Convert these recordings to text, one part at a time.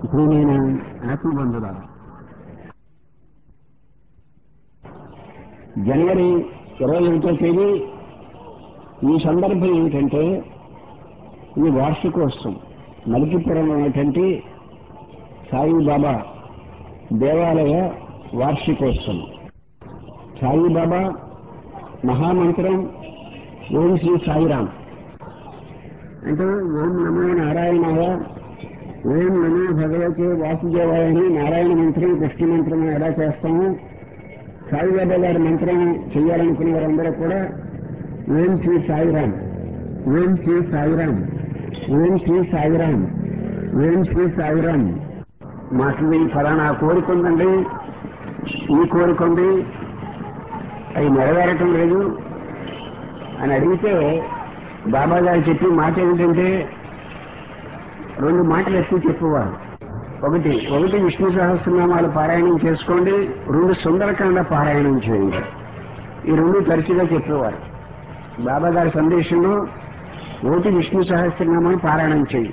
ఇప్పుడు నేను ఆత్మబంధురాలు జనవరి 21వ తేదీ ఈ సందర్భం ఏమిటంటే ఇది వార్షికోత్సవం. మలికిపురం అనేటువంటి సాయిబాబా దేవాలయ వార్షికోత్సవం. సాయిబాబా మహామంత్రం ఓం శ్రీ సాయిరాం అంటే ఓం నమో నారాయణాయ, ఓం నమో భగవతే వాసుదేవాయ అని నారాయణ మంత్రం కృష్ణ మంత్రం ఎలా చేస్తామో సాయిబాబా గారి మంత్రం చేయాలనుకునే వారందరూ కూడా ఓం శ్రీ సాయిరాం, ఓం శ్రీ సాయిరాం, ఓం శ్రీ సాయిరాం, ఓం శ్రీ సాయిరాం. మాకు ఈ ఫలానా కోరిక ఉందండి, ఈ కోరిక ఉంది, అవి నెరవేరటం లేదు అని అడిగితే బాబా గారు చెప్పి మాట ఏమిటంటే రెండు మాటలు ఎక్కువ చెప్పేవారు. ఒకటి విష్ణు సహస్రనామాలు పారాయణం చేసుకోండి, రెండు సుందరకాండ పారాయణం చేయండి. ఈ రెండు తరచుగా చెప్పేవారు బాబా గారి సందేశంలో. ఒకటి విష్ణు సహస్రనామాలు పారాయణం చేయి,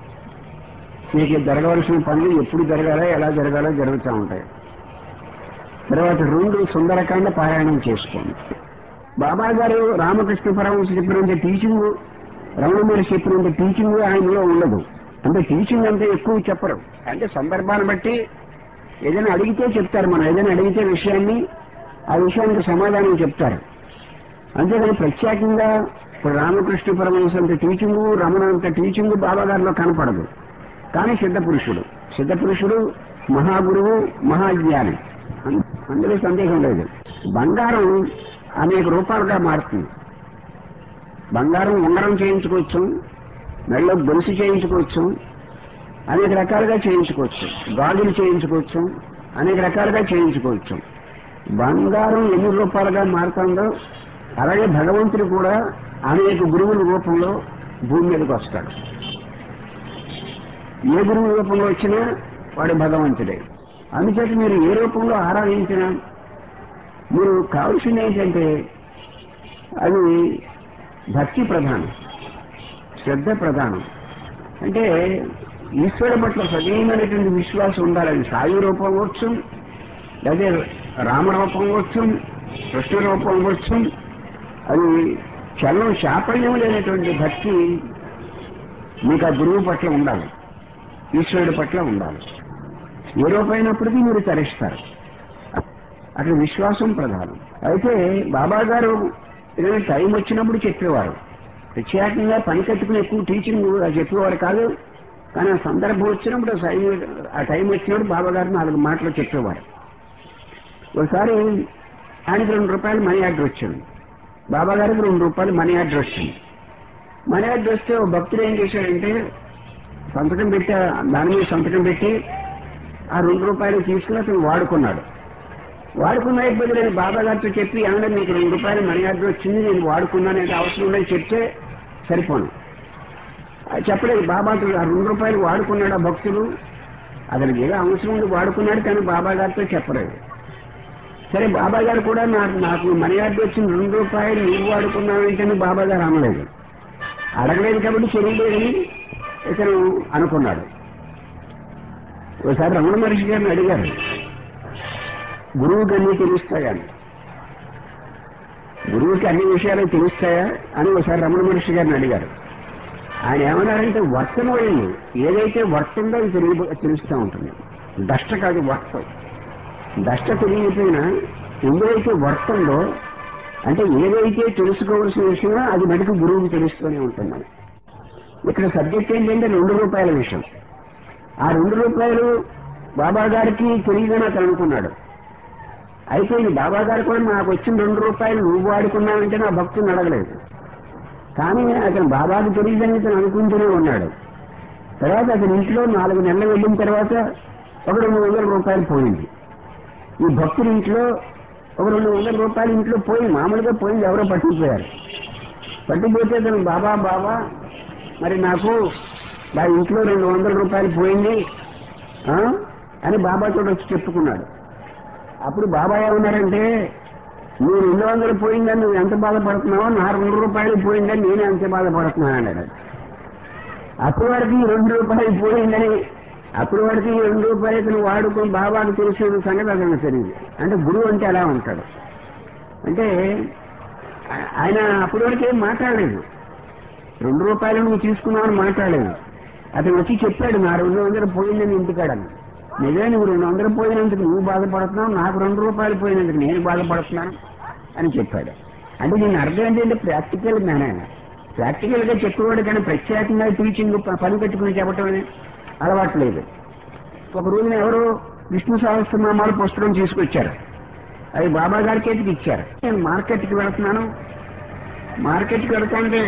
మీకు జరగవలసిన పనులు ఎప్పుడు జరగాలో ఎలా జరగాలో జరుగుతూ ఉంటాయి. తర్వాత రెండు సుందరకాండ పారాయణం చేసుకోండి. బాబా గారు రామకృష్ణ పరమహంస చెప్పినంత టీచింగ్, రమణ మహర్షి చెప్పినంత టీచింగ్ ఆయనలో ఉండదు. అంటే టీచింగ్ అంతా ఎక్కువ చెప్పరు, అంటే సందర్భాన్ని బట్టి ఏదైనా అడిగితే చెప్తారు. మనం ఏదైనా అడిగితే విషయాన్ని ఆ విషయానికి సమాధానం చెప్తారు. అంతేగాని ప్రత్యేకంగా ఇప్పుడు రామకృష్ణ పరమహంస అంత టీచింగు, రమణ అంత టీచింగు బాబా గారిలో కనపడదు. కానీ సిద్ధపురుషుడు మహాగురువు, మహాజ్ఞాని, అందులో సందేహం లేదు. బంగారం అనేక రూపాలుగా మారుతుంది. బంగారం ఉంగరం చేయించుకోవచ్చు, మెడలో గొలుసు చేయించుకోవచ్చు, అనేక రకాలుగా చేయించుకోవచ్చు, గాజులు చేయించుకోవచ్చు, అనేక రకాలుగా చేయించుకోవచ్చు. బంగారం ఎన్ని రూపాలుగా మారుతుందో అలాగే భగవంతుడు కూడా అనేక గురువుల రూపంలో భూమి మీదకి వస్తాడు. ఏ గురువు రూపంలో వచ్చినా వాడు భగవంతుడే. అందుచేత మీరు ఏ రూపంలో ఆరాధించినా మీరు కావాల్సింది ఏంటంటే అది భక్తి ప్రధానం, శ్రద్ధ ప్రధానం. అంటే ఈశ్వరుడు పట్ల సజీవమైనటువంటి విశ్వాసం ఉండాలని. సాయి రూపం వచ్చు, లేదా రామరూపం వచ్చు, కృష్ణ రూపం వచ్చు, అది చలనం శాపల్యం లేనటువంటి భక్తి మీకు ఆ గురువు పట్ల ఉండాలి, ఈశ్వరుడి పట్ల ఉండాలి. ఏ రూపమైనప్పటికీ మీరు తరిస్తారు. అక్కడ విశ్వాసం ప్రధానం. అయితే బాబా గారు ఏదైనా టైం వచ్చినప్పుడు చెప్పేవారు. ప్రత్యేకంగా పని కట్టుకుని ఎక్కువ టీచింగ్ చెప్పేవారు కాదు. కానీ ఆ సందర్భం వచ్చినప్పుడు ఆ టైం వచ్చినప్పుడు బాబా గారు 4 మాటలు చెప్పేవారు. ఒకసారి ఆయనకు ₹2 మనీ ఆర్డర్ వచ్చింది. బాబా గారికి ₹2 మనీ ఆర్డర్ వచ్చింది. మనీ ఆర్డర్ వస్తే ఒక భక్తుడు ఏం చేశాడంటే సంతకం పెట్టి, దాని మీద సంతకం పెట్టి ఆ ₹2 తీసుకుని అతను వాడుకున్నాడు. వాడుకున్న ఇబ్బంది నేను బాబా గారితో చెప్పి ఏమన్నా మీకు ₹2 మనీ ఆర్డర్ వచ్చింది, నేను వాడుకున్నానేది అవసరం ఉందని చెప్తే సరిపోను. అది చెప్పలేదు. బాబా ఆ ₹2 వాడుకున్నాడు ఆ భక్తుడు. అతనికి ఏదో అవసరం ఉంది వాడుకున్నాడు, కానీ బాబా గారితో చెప్పలేదు. సరే బాబా గారు కూడా నాకు మనీ ఆర్డర్ వచ్చింది ₹2 నువ్వు వాడుకున్నావేంటని బాబా గారు అనలేదు. అడగలేదు కాబట్టి తెలియలేదని ఇతను అనుకున్నాడు. ఒకసారి రమణ మహర్షి గారిని అడిగారు, గురువుకి అన్నీ తెలుస్తాయని, గురువుకి అన్ని విషయాలు తెలుస్తాయా అని ఒకసారి రమణ మహర్షి గారిని అడిగారు. ఆయన ఏమన్నారంటే వర్తం అయింది, ఏదైతే వర్తందో అది తెలుస్తూ ఉంటుంది. దష్ట కాదు వర్తం. దష్ట తెలియకపోయినా ఏదైతే వర్తందో అంటే ఏదైతే తెలుసుకోవాల్సిన విషయమో అది మటుకు గురువుకి తెలుస్తూనే ఉంటుంది. ఇక్కడ సబ్జెక్ట్ ఏంటంటే ₹2 విషయం. ఆ ₹2 బాబా గారికి తెలియదని అతను అనుకున్నాడు. అయితే ఈ బాబా గారు కూడా నాకు వచ్చిన ₹2 నువ్వు వాడుకున్నావంటే నా భక్తుని అడగలేదు. కానీ అతను బాబాకు తెలియదని అతను అనుకుంటూనే ఉన్నాడు. తర్వాత అతని ఇంట్లో 4 నెలలు వెళ్ళిన తర్వాత ఒక ₹200 పోయింది. ఈ భక్తుడి ఇంట్లో ఒక ₹200 ఇంట్లో పోయి మామూలుగా పోయింది, ఎవరో పట్టుకుపోయారు. పట్టుకుపోతే అతను బాబా మరి నాకు నా ఇంట్లో ₹200 పోయింది అని బాబాతో వచ్చి చెప్పుకున్నాడు. అప్పుడు బాబా ఏమన్నారంటే నువ్వు 200 పోయిందని నువ్వు ఎంత బాధపడుతున్నావో నా ₹2 పోయిందని నేను ఎంత బాధపడుతున్నాను అన్నాడు. అప్పటి వరకు ₹2 పోయిందని అప్పుడు వాడికి 2 రూపాయలు వాడుకొని బాబాకు తెలిసిన సంగతి అతనికి తెలియదు. అంటే గురువు అంటే అలా ఉంటాడు. అంటే ఆయన అప్పటి వరకు ఏం మాట్లాడలేదు. 2 రూపాయలు నువ్వు తీసుకున్నావని మాట్లాడలేదు. అతను వచ్చి చెప్పాడు, నా 200 పోయిందని ఇంటికాడని. నిజమే, నువ్వు 200 పోయినందుకు నువ్వు బాధపడుతున్నావు, నాకు 2 రూపాయలు పోయినందుకు నేను బాధపడుతున్నాను అని చెప్పాడు. అంటే దీని అర్థం ఏంటంటే ప్రాక్టికల్ జ్ఞానం. ప్రాక్టికల్ గా చెప్పేవాడు కానీ ప్రత్యేకంగా టీచింగ్ పని కట్టుకుని చెప్పటం అలవాట్లేదు. ఒక రోజున ఎవరో విష్ణు సహస్రనామాలు పుస్తకం తీసుకొచ్చారు. అది బాబా గారి చేతికి ఇచ్చారు. నేను మార్కెట్కి వెళుతున్నాను, మార్కెట్కి వెళ్తుంటే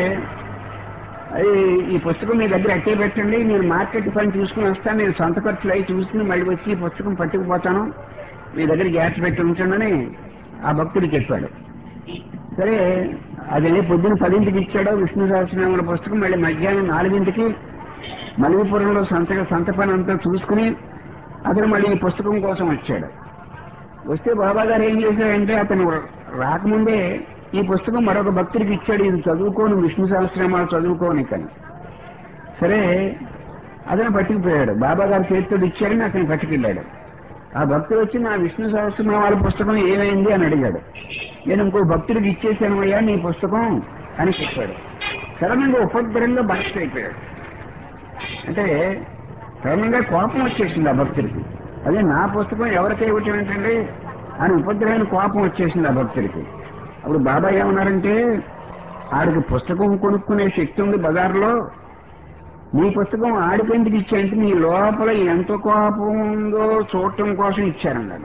అది ఈ పుస్తకం మీ దగ్గర అట్టే పెట్టండి, నేను మార్కెట్ పని చూసుకుని వస్తాను, నేను సొంత ఖర్చులు అవి చూసుకుని మళ్ళీ వచ్చి ఈ పుస్తకం పట్టుకుపోతాను, మీ దగ్గర గ్యాస్ పెట్టి ఉంచండి ఆ భక్తుడు చెప్పాడు. సరే, అది పొద్దున్న 10ంటికి ఇచ్చాడో విష్ణు సహస్రనామాల పుస్తకం. మళ్ళీ మధ్యాహ్నం 4ంటికి మలివిపురంలో సంత పని అంతా చూసుకుని అతను మళ్ళీ ఈ పుస్తకం కోసం వచ్చాడు. వస్తే బాబా గారు ఏం చేశారంటే అతను రాకముందే ఈ పుస్తకం మరొక భక్తుడికి ఇచ్చాడు, ఇది చదువుకోని విష్ణు సహస్రనామాలు చదువుకోని కానీ. సరే, అతను పట్టుకుపోయాడు. బాబా గారు చేతితో ఇచ్చారని అతను పట్టుకెళ్ళాడు. ఆ భక్తుడు వచ్చి నా విష్ణు సహస్రనామాల పుస్తకం ఏమైంది అని అడిగాడు. నేను ఇంకో భక్తుడికి ఇచ్చేసాను అయ్యా నీ పుస్తకం అని చెప్పాడు. సడన్గా ఉపద్రవంలో బయట అయిపోయాడు. అంటే సడన్గా కోపం వచ్చేసింది ఆ భక్తుడికి. అదే నా పుస్తకం ఎవరికై ఇవ్వటం అని ఉపద్రవానికి కోపం వచ్చేసింది ఆ భక్తుడికి. అప్పుడు బాబా ఏమన్నారంటే, ఆడికి పుస్తకం కొనుక్కునే శక్తి ఉంది బజార్లో, నీ పుస్తకం ఆడిపెందుకు ఇచ్చాయంటే నీ లోపల ఎంత కోపం ఉందో చూడటం కోసం ఇచ్చారన్నాడు.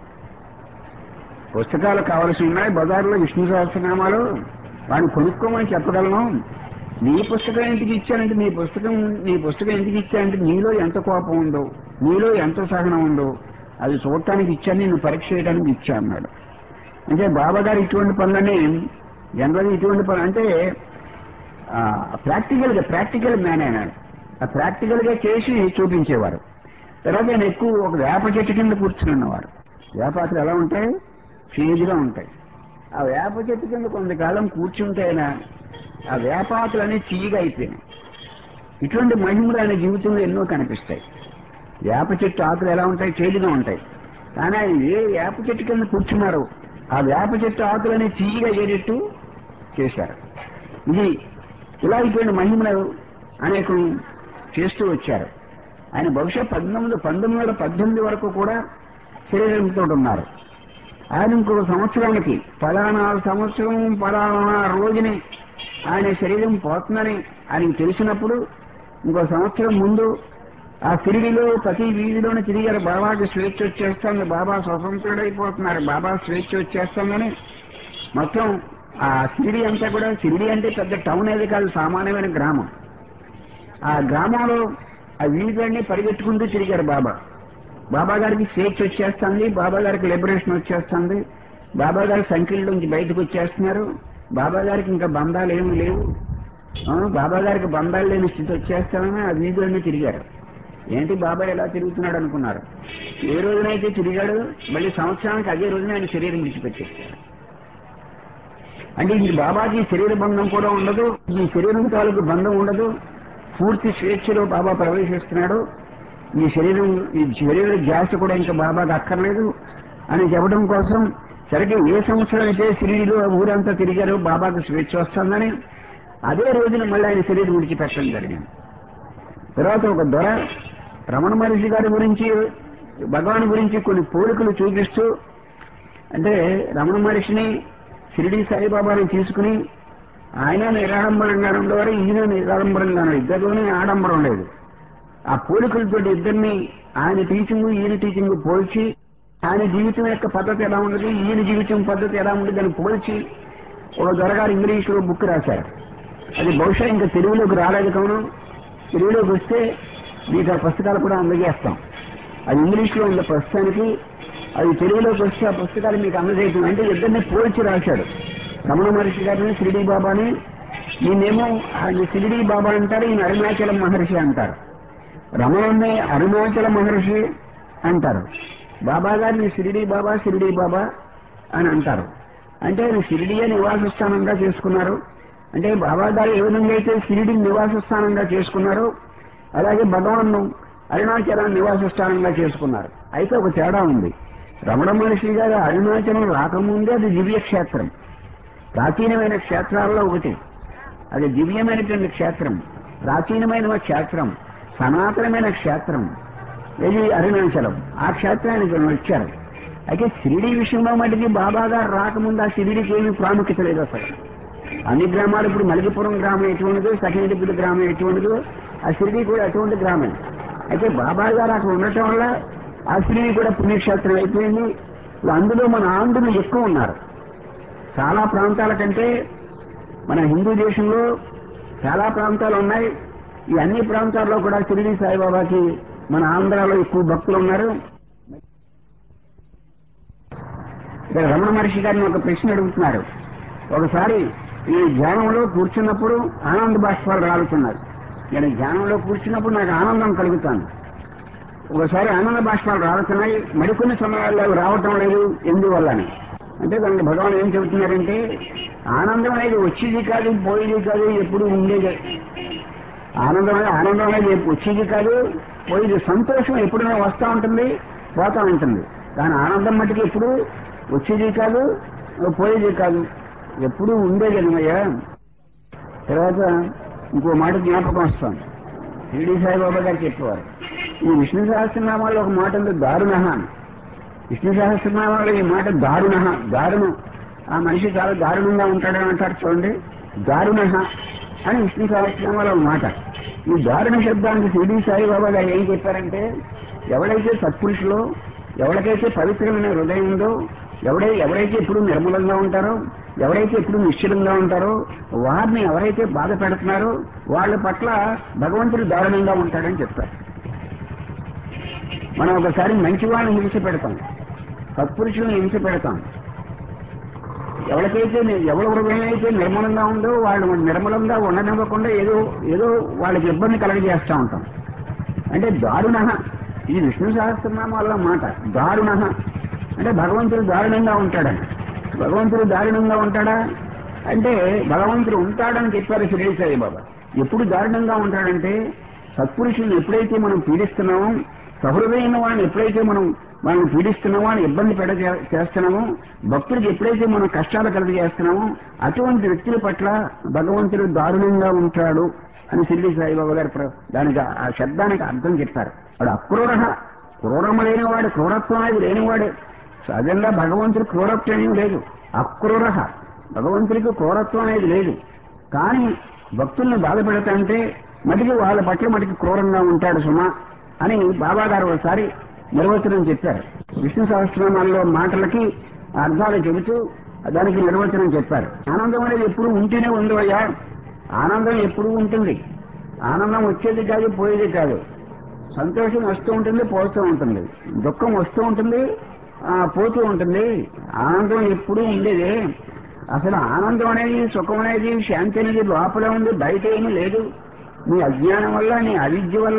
పుస్తకాలు కావలసి ఉన్నాయి బజార్లో విష్ణు సహస్రనామాలు, వాడిని కొనుక్కోమని చెప్పగలను. నీ పుస్తకం ఎందుకు ఇచ్చానంటే నీ పుస్తకం ఎందుకు ఇచ్చానంటే నీలో ఎంత కోపం ఉందో, నీలో ఎంత సహనం ఉందో అది చూడటానికి ఇచ్చాను, నిన్ను పరీక్ష చేయడానికి ఇచ్చా అన్నాడు. అంటే బాబా గారు ఇటువంటి పనులని జనరల్గా ఇటువంటి పనులు అంటే ప్రాక్టికల్ మ్యాన్ అయినాడు. ఆ ప్రాక్టికల్ గా చేసి చూపించేవారు. తర్వాత ఆయన ఎక్కువ ఒక వేప చెట్టు కింద కూర్చుని ఉన్నవారు. వేపాకులు ఎలా ఉంటాయి? ఫీజుగా ఉంటాయి. ఆ వేప చెట్టు కింద కొంతకాలం కూర్చుంటే అయినా ఆ వేపాకులన్నీ చీగా అయిపోయినాయి. ఇటువంటి మహిమలు ఆయన జీవితంలో ఎన్నో కనిపిస్తాయి. వేప చెట్టు ఆకులు ఎలా ఉంటాయి? చేదుగా ఉంటాయి. కానీ ఆయన ఏ వేప చెట్టు కింద కూర్చున్నారు ఆ వేప చెట్టు ఆకులన్నీ చీగా అయ్యేటట్టు చేశారు. ఇది ఇలా అయిపోయిన మహిమలు అనేకం చేస్తూ వచ్చారు. ఆయన బహుశా 1918 వరకు కూడా శరీరంతో ఉన్నారు. ఆయన ఇంకొక సంవత్సరానికి ఫలానా సంవత్సరం ఫలానా రోజుని ఆయన శరీరం పోతుందని ఆయనకు తెలిసినప్పుడు ఇంకో సంవత్సరం ముందు ఆ షిరిడీలో ప్రతి వీధిలోనే తిరిగారు. బాబాకి స్వేచ్ఛ వచ్చేస్తుంది, బాబా స్వతంత్రుడైపోతున్నారు, బాబా స్వేచ్ఛ వచ్చేస్తుందని మొత్తం ఆ షిరిడీ అంతా కూడా, షిరిడీ అంటే పెద్ద టౌన్ ఏది కాదు, సామాన్యమైన గ్రామం. ఆ గ్రామంలో ఆ వీధులన్నీ పరిగెత్తుకుంటూ తిరిగారు బాబా. బాబా గారికి స్వేచ్ఛ వచ్చేస్తుంది, బాబా గారికి లిబరేషన్ వచ్చేస్తుంది, బాబా గారి సంఖ్యల నుంచి బయటకు వచ్చేస్తున్నారు, బాబా గారికి ఇంకా బంధాలు ఏమీ లేవు, బాబా గారికి బంధాలు లేని స్థితి వచ్చేస్తామని ఆ వీధులన్నీ తిరిగారు. ఏంటి బాబా ఎలా తిరుగుతున్నాడు అనుకున్నారు. ఏ రోజునైతే తిరిగాడు మళ్ళీ సంవత్సరానికి అదే రోజున ఆయన శరీరం విడిచిపెట్టేశారు. అంటే ఈ బాబాకి శరీర బంధం కూడా ఉండదు, ఈ శరీరం తాలూకు బంధం ఉండదు, పూర్తి స్వేచ్ఛలో బాబా ప్రవేశిస్తున్నాడు. ఈ శరీర ధ్యాస కూడా ఇంకా బాబాకి అక్కర్లేదు అని చెప్పడం కోసం సరిగ్గా ఏ సంవత్సరం అయితే షిరిడీలో ఊరంతా తిరిగారో బాబాకి స్వేచ్ఛ వస్తుందని అదే రోజున మళ్ళీ ఆయన శరీరం విడిచిపెట్టడం జరిగింది. తర్వాత ఒక దొర రమణ మహర్షి గారి గురించి, భగవాన్ గురించి కొన్ని పోలికలు చూపిస్తూ, అంటే రమణ మహర్షిని షిరిడీ సాయిబాబాని తీసుకుని ఆయన నిరాడంబరంగా ఉండేవారు, ఈయన నిరాడంబరంగా ఉన్నారు, ఇద్దరిలోనే ఆడంబరం లేదు. ఆ పోలికలతో ఇద్దరిని ఆయన టీచింగ్ ఈయన టీచింగ్ పోల్చి, ఆయన జీవితం యొక్క పద్ధతి ఎలా ఉండదు, ఈయన జీవితం పద్ధతి ఎలా ఉండదు అని పోల్చి ఒక దొరగారు ఇంగ్లీష్లో బుక్ రాశారు. అది బహుశా ఇంకా తెలుగులోకి రాలేదు కావును, తెలుగులోకి వస్తే మీకు ఆ పుస్తకాలు కూడా అందజేస్తాం. అది ఇంగ్లీష్లో ఉన్న ప్రస్తుతానికి, అది తెలుగులోకి వస్తే ఆ పుస్తకాలు మీకు అందజేయటం. అంటే ఇద్దరిని పోల్చి రాశాడు. రమణ మహర్షి గారిని షిరిడీ బాబాని, ఈయనేమో ఆయన షిరిడీ బాబా అంటారు, ఈయన అరుణాచల మహర్షి అంటారు. రమణుణ్ణి అరుణాచల మహర్షి అంటారు, బాబా గారిని షిరిడీ బాబా అని అంటారు. అంటే ఆయన షిరిడీయే నివాస స్థానంగా చేసుకున్నారు. అంటే బాబా గారు ఏ విధంగా అయితే షిరిడీని నివాస స్థానంగా చేసుకున్నారో అలాగే భగవాన్ను అరుణాచలాన్ని నివాస స్థానంగా చేసుకున్నారు. అయితే ఒక తేడా ఉంది. రమణ మహర్షి గారు అరుణాచలం రాకముందే అది దివ్యక్షేత్రం, ప్రాచీనమైన క్షేత్రాల్లో ఒకటి. అది దివ్యమైనటువంటి క్షేత్రం, ప్రాచీనమైన క్షేత్రం, సనాతనమైన క్షేత్రం. ఇది అరుణాచలం. ఆ క్షేత్రానికి వచ్చారు. అయితే షిరిడీ విషయంలో మటుకి బాబా గారు రాకముందు ఆ షిరిడీకి ఏమీ ప్రాముఖ్యత లేదు అసలు. అన్ని గ్రామాలు ఇప్పుడు మలికిపురం గ్రామం ఎటువంటిదో, సఖినడిపిల్లి గ్రామం ఎటువంటిదో, ఆ షిరిడీ కూడా అటువంటి గ్రామం. అయితే బాబా గారు అక్కడ ఉండటం వల్ల ఆ షిరిడీ కూడా పుణ్యక్షేత్రం అయిపోయింది. అందులో మన ఆంధ్రులు ఎక్కువ ఉన్నారు. చాలా ప్రాంతాల కంటే మన హిందూ దేశంలో చాలా ప్రాంతాలు ఉన్నాయి. ఈ అన్ని ప్రాంతాల్లో కూడా షిరిడీ సాయిబాబాకి మన ఆంధ్రాలో ఎక్కువ భక్తులు ఉన్నారు. ఇక్కడ రమణ మహర్షి గారిని ఒక ప్రశ్న అడుగుతున్నారు. ఒకసారి ఈ ధ్యానంలో కూర్చున్నప్పుడు ఆనంద బాష్పాలు రాలుతున్నారు. నేను ధ్యానంలో కూర్చున్నప్పుడు నాకు ఆనందం కలుగుతాను. ఒకసారి ఆనంద బాష్పాలు రాలుతున్నాయి, మరికొన్ని సమయాల్లో అవి రావటం లేదు. ఎందువల్లని అంటే దానికి భగవాన్ ఏం చెబుతున్నారంటే, ఆనందం అనేది వచ్చేది కాదు, పోయేది కాదు, ఎప్పుడు ఉండేది. ఆనందం అనేది వచ్చేది కాదు, పోయేది. సంతోషం ఎప్పుడైనా వస్తూ ఉంటుంది, పోతూ ఉంటుంది. కానీ ఆనందం మటుకు ఎప్పుడు వచ్చేది కాదు, పోయేది కాదు, ఎప్పుడు ఉండేది అన్నయ్యా. తర్వాత ఇంకో మాట జ్ఞాపకం వస్తాం. షిరిడీ సాయిబాబా గారు చెప్పేవారు, ఈ విష్ణు సహస్రనామాల్లో ఒక మాట ఉంది, దారుణ. విష్ణు సహస్రనామాల్లో ఈ మాట దారుణం. ఆ మనిషి చాలా దారుణంగా ఉంటాడని అంటారు చూడండి, దారుణ అని విష్ణు సహస్రనామాలో ఒక మాట. ఈ దారుణ శబ్దానికి షిరిడీ సాయిబాబా గారు ఏం చెప్పారంటే, ఎవడైతే సత్పురుషులో, ఎవరికైతే పవిత్రమైన హృదయం ఉందో, ఎవరైతే ఎప్పుడు నిర్మలంగా ఉంటారో, ఎవరైతే ఎప్పుడు నిశ్చలంగా ఉంటారో, వారిని ఎవరైతే బాధ పెడుతున్నారో వాళ్ళ పట్ల భగవంతుడు దారుణంగా ఉంటాడని చెప్తారు. మనం ఒకసారి మంచి వాళ్ళని హింస పెడతాం, సత్పురుషులను హింస పెడతాం. ఎవరి హృదయం అయితే నిర్మలంగా ఉందో వాళ్ళు నిర్మలంగా ఉండనివ్వకుండా ఏదో వాళ్ళకి ఇబ్బంది కలగజేస్తూ ఉంటాం. అంటే దారుణ, ఇది విష్ణు సహస్రనామాల్లో మాట. దారుణ అంటే భగవంతుడు దారుణంగా ఉంటాడని. భగవంతుడు దారుణంగా ఉంటాడా అంటే భగవంతుడు ఉంటాడని చెప్పారు షిరిడీ సాయిబాబా. ఎప్పుడు దారుణంగా ఉంటాడంటే, సత్పురుషులను ఎప్పుడైతే మనం పీడిస్తున్నామో, సహృదయమైన వాళ్ళని ఎప్పుడైతే వాళ్ళని పీడిస్తున్నామో, అని ఇబ్బంది చేస్తున్నామో, భక్తుడికి ఎప్పుడైతే మనం కష్టాలు కలుగజేస్తున్నామో, అటువంటి వ్యక్తుల పట్ల భగవంతుడు దారుణంగా ఉంటాడు అని షిరిడీ సాయిబాబా గారు దానికి ఆ శబ్దానికి అర్థం చెప్పారు. వాడు క్రూరము లేనివాడు, క్రూరత్వం అనేది లేనివాడు. సహజంగా భగవంతుడికి క్రూరత్వం ఏమీ లేదు. అక్రూర, భగవంతుడికి క్రూరత్వం అనేది లేదు. కానీ భక్తుల్ని బాధ పెడతాంటే మటుకు వాళ్ళ పట్ల మటుకు క్రూరంగా ఉంటాడు సుమా అని బాబా గారు ఒకసారి నిర్వచనం చెప్పారు. విష్ణు సహస్రనామాల్లో మాటలకి అర్థాలు చెబుతూ దానికి నిర్వచనం చెప్పారు. ఆనందం అనేది ఎప్పుడు ఉంటూనే ఉండవయ్యా, ఆనందం ఎప్పుడు ఉంటుంది. ఆనందం వచ్చేది కాదు, పోయేది కాదు. సంతోషం వస్తూ ఉంటుంది, పోతూ ఉంటుంది. దుఃఖం వస్తూ ఉంటుంది, పోతూ ఉంటుంది. ఆనందం ఎప్పుడూ ఉండేదే. అసలు ఆనందం అనేది, సుఖం అనేది, శాంతి అనేది లోపల ఉంది, బయట ఏమీ లేదు. నీ అజ్ఞానం వల్ల, నీ అవిద్య వల్ల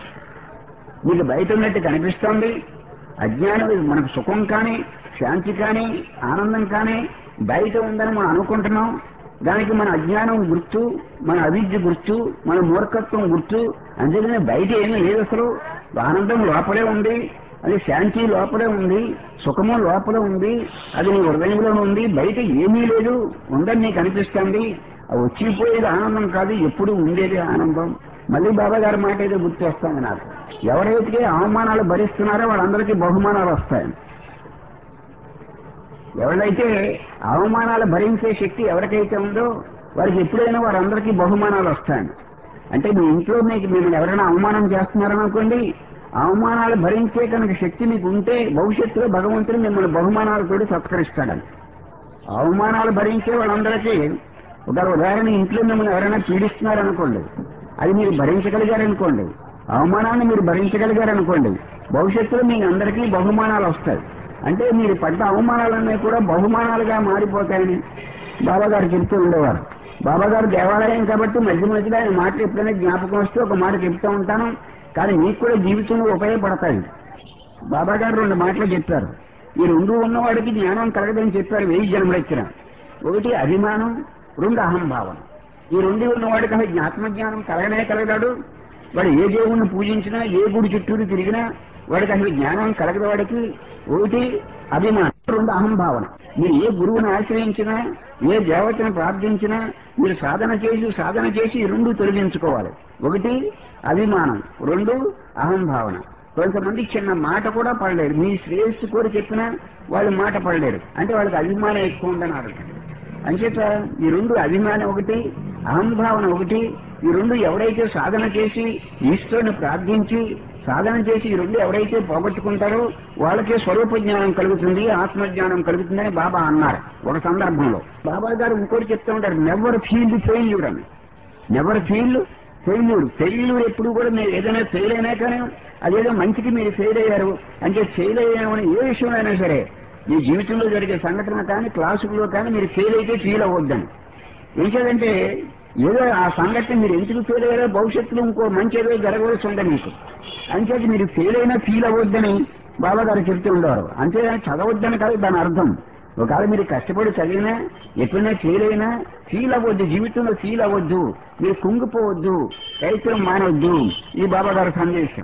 నీకు బయట ఉన్నట్టు కనిపిస్తోంది. అజ్ఞానం మనకు సుఖం కానీ, శాంతి కానీ, ఆనందం కానీ బయట ఉందని మనం అనుకుంటున్నాం. దానికి మన అజ్ఞానం గుర్తు, మన అవిద్య గుర్తు, మన మూర్ఖత్వం గుర్తు. అందుకనే బయట ఏమీ లేదు. అసలు ఆనందం లోపలే ఉంది, అది శాంతి లోపలే ఉంది, సుఖము లోపల ఉంది, అది నీ హృదయంలో ఉంది. బయట ఏమీ లేదు, ఉందని నీకు అనిపిస్తుంది. వచ్చిపోయేది ఆనందం కాదు, ఎప్పుడు ఉండేది ఆనందం. మళ్ళీ బాబా గారి మాట ఏదో గుర్తు వస్తుంది నాకు. ఎవరైతే అవమానాలు భరిస్తున్నారో వాళ్ళందరికీ బహుమానాలు వస్తాయి. ఎవరైతే అవమానాలు భరించే శక్తి ఎవరికైతే ఉందో వారికి ఎప్పుడైనా వారందరికీ బహుమానాలు వస్తాయండి. అంటే మీ ఇంట్లో మిమ్మల్ని ఎవరైనా అవమానం చేస్తున్నారనుకోండి, అవమానాలు భరించే కనుక శక్తి మీకు ఉంటే భవిష్యత్తులో భగవంతుడు మిమ్మల్ని బహుమానాలతో సత్కరిస్తాడని. అవమానాలు భరించే వాళ్ళందరికీ ఉదాహరణ, ఇంట్లో మిమ్మల్ని ఎవరైనా పీడిస్తున్నారనుకోండి, అది మీరు భరించగలిగారనుకోండి, అవమానాన్ని మీరు భరించగలిగారనుకోండి, భవిష్యత్తులో మీ అందరికీ బహుమానాలు వస్తాయి. అంటే మీరు పడ్డ అవమానాలన్నీ కూడా బహుమానాలుగా మారిపోతాయని బాబాగారు చెప్తూ ఉండేవారు. బాబాగారు దేవాలయం కాబట్టి మధ్య మధ్యలో ఆయన మాటలు ఎప్పుడైనా జ్ఞాపకం వస్తే ఒక మాట చెప్తూ ఉంటాను. కానీ మీకు కూడా జీవితంలో ఉపయోగపడతాయి. బాబాగారు 2 మాటలు చెప్పారు. ఈ 2 ఉన్నవాడికి జ్ఞానం కలగదని చెప్పారు 1000 జన్మలు ఇచ్చిన. 1 అభిమానం, 2 అహంభావం. ఈ 2 ఉన్నవాడికి అసలు ఆత్మజ్ఞానం కలగనే కలగడాడు. వాడు ఏ దేవుణ్ణి పూజించినా ఏ గుడి చుట్టూరు తిరిగినా వాడికి అసలు జ్ఞానం కలగదు. వాడికి ఒకటి అభిమానం, రెండు అహంభావన. మీరు ఏ గురువుని ఆశ్రయించినా ఏ దేవతను ప్రార్థించినా మీరు సాధన చేసి ఈ రెండు తొలగించుకోవాలి. ఒకటి అభిమానం, రెండు అహంభావన. కొంతమంది చిన్న మాట కూడా పడలేరు. మీ శ్రేయస్సు కోరి చెప్పినా వాళ్ళు మాట పడలేరు. అంటే వాళ్ళకి అభిమానం ఎక్కువ ఉందని అర్థం. అంచేత ఈ రెండు, అభిమానం ఒకటి, అహంభావన ఒకటి, ఈ రెండు ఎవరైతే సాధన చేసి ఈశ్వరుని ప్రార్థించి సాధన చేసి ఈ రెండు ఎవరైతే పోగొట్టుకుంటారో వాళ్ళకే స్వరూప జ్ఞానం కలుగుతుంది, ఆత్మజ్ఞానం కలుగుతుందని బాబా అన్నారు ఒక సందర్భంలో. బాబా గారు ఇంకోటి చెప్తూ ఉంటారు, నెవర్ ఫీల్ ఫెయిల్యూర్ అని. Never feel failure. ఫెయిల్యూర్ ఎప్పుడు కూడా మీరు ఏదైనా ఫెయిల్ అయినా కానీ అదేదో మంచికి మీరు ఫెయిల్ అయ్యారు అంటే ఫెయిల్ అయ్యామని ఏ విషయంలో అయినా సరే మీ జీవితంలో జరిగే సంఘటన కానీ క్లాసుల్లో కానీ మీరు ఫెయిల్ అయితే ఫీల్ అవ్వద్దని. ఏం చేయాలంటే ఏదో ఆ సంఘటన మీరు ఎందుకు ఫెయిల్ అయ్యారో భవిష్యత్తులో ఇంకో మంచి ఏదో జరగవలసి ఉంది మీకు. అంచేది మీరు ఫెయిల్ అయినా ఫీల్ అవ్వద్దని బాబా గారు చెప్తూ ఉండేవారు. అంతే చదవద్దని కాదు దాని అర్థం. ఒకవేళ మీరు కష్టపడి చదివినా ఎప్పుడైనా ఫెయిల్ అయినా ఫీల్ అవ్వద్దు, జీవితంలో ఫీల్ అవ్వద్దు, మీరు కుంగిపోవద్దు, ప్రయత్నం మానవద్దు. ఈ బాబా గారి సందేశం.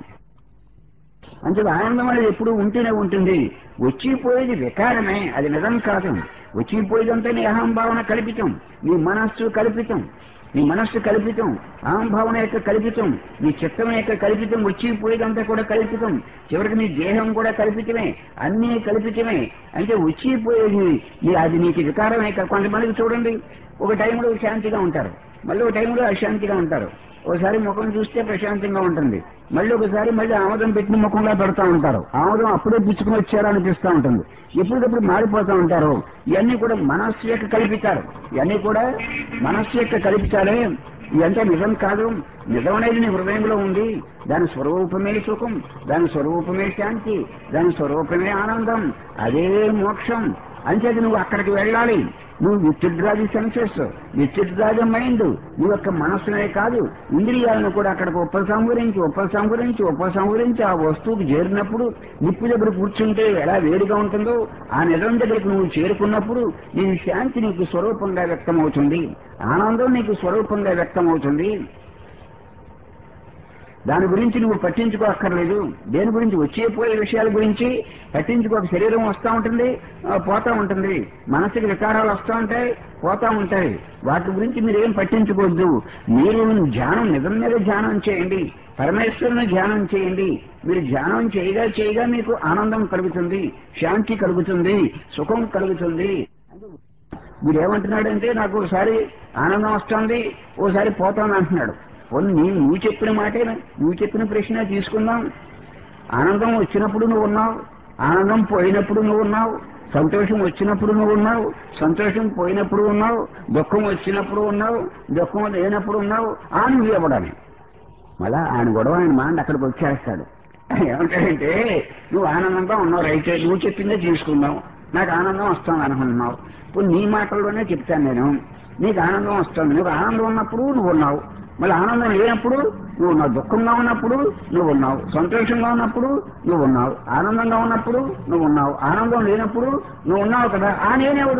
అంటే ఆనందం అనేది ఎప్పుడు ఉంటూనే ఉంటుంది. వచ్చిపోయేది వికారమే, అది నిజం కాదు. వచ్చిపోయేదంతా నీ అహంభావన కల్పితం, నీ మనస్సు కల్పితం, నీ మనస్సు కల్పితం, అహంభావన యొక్క కల్పితం, నీ చిత్తం యొక్క కల్పితం. వచ్చిపోయేదంతా కూడా కల్పితం. చివరికి నీ దేహం కూడా కల్పితమే, అన్నీ కల్పితమే. అంటే వచ్చిపోయేది అది నీకు వికారమే. కొంతమందికి చూడండి, ఒక టైంలో శాంతిగా ఉంటారు, మళ్ళీ ఒక టైంలో అశాంతిగా ఉంటారు. ఒకసారి ముఖం చూస్తే ప్రశాంతంగా ఉంటుంది, మళ్ళీ ఒకసారి మళ్ళీ ఆమోదం పెట్టిన ముఖంగా పెడతా ఉంటారు. ఆమోదం అప్పుడే పుచ్చుకుని వచ్చారా అనిపిస్తూ ఉంటుంది. ఎప్పటికప్పుడు మారిపోతూ ఉంటారు. ఇవన్నీ కూడా మనస్సు యొక్క కల్పితాలు. ఇవన్నీ కూడా మనస్సు యొక్క కల్పితాలే. ఇదంతా నిజం కాదు. నిజం అనేది నీ హృదయంలో ఉంది. దాని స్వరూపమే సుఖం, దాని స్వరూపమే శాంతి, దాని స్వరూపమే ఆనందం, అదే మోక్షం. అంచేది నువ్వు అక్కడికి వెళ్ళాలి. నువ్వు withdraw the senses, withdraw the mind. నీ యొక్క మనస్సునే కాదు ఇంద్రియాలను కూడా అక్కడికి ఉపసంహరించి ఆ వస్తువుకి చేరినప్పుడు నిప్పు దగ్గర కూర్చుంటే ఎలా వేడిగా ఉంటుందో ఆ నిజం దగ్గరికి నువ్వు చేరుకున్నప్పుడు నీ శాంతి నీకు స్వరూపంగా వ్యక్తమవుతుంది, ఆనందం నీకు స్వరూపంగా వ్యక్తమవుతుంది. దాని గురించి నువ్వు పట్టించుకోక్కర్లేదు. దేని గురించి వచ్చేపోయే విషయాల గురించి పట్టించుకోక. శరీరం వస్తూ ఉంటుంది, పోతూ ఉంటుంది, మనసుకి వికారాలు వస్తూ ఉంటాయి, పోతూ ఉంటాయి. వాటి గురించి మీరేం పట్టించుకోవద్దు. మీరు ధ్యానం, నిజం మీద ధ్యానం చేయండి, పరమేశ్వరుని ధ్యానం చేయండి. మీరు ధ్యానం చేయగా మీకు ఆనందం కలుగుతుంది, శాంతి కలుగుతుంది, సుఖం కలుగుతుంది. మీరేమంటున్నాడంటే నాకు ఒకసారి ఆనందం వస్తుంది, ఓసారి పోతాను అంటున్నాడు. నువ్వు చెప్పిన మాటే, నువ్వు చెప్పిన ప్రశ్న తీసుకుందాం. ఆనందం వచ్చినప్పుడు నువ్వు ఉన్నావు, ఆనందం పోయినప్పుడు నువ్వు ఉన్నావు, సంతోషం వచ్చినప్పుడు నువ్వు ఉన్నావు, సంతోషం పోయినప్పుడు ఉన్నావు, దుఃఖం వచ్చినప్పుడు ఉన్నావు, దుఃఖం లేనప్పుడు ఉన్నావు. నువ్వు ఇవ్వడాలి. మళ్ళా ఆయన గొడవ, ఆయన మాండి అక్కడికి వచ్చేస్తాడు. ఏమంటాడంటే నువ్వు ఆనందంగా ఉన్నావు, రైతే నువ్వు చెప్పిందే తీసుకుందాం, నాకు ఆనందం వస్తుంది అనుకుంటున్నావు. ఇప్పుడు నీ మాటల్లోనే చెప్తాను నేను. నీకు ఆనందం వస్తుంది, నీకు ఆనందం ఉన్నప్పుడు నువ్వు ఉన్నావు, మళ్ళీ ఆనందం లేనప్పుడు నువ్వు ఉన్నావు, దుఃఖంగా ఉన్నప్పుడు నువ్వు ఉన్నావు, సంతోషంగా ఉన్నప్పుడు నువ్వు ఉన్నావు, ఆనందంగా ఉన్నప్పుడు నువ్వు ఉన్నావు, ఆనందం లేనప్పుడు నువ్వు ఉన్నావు కదా. నేనెవడు?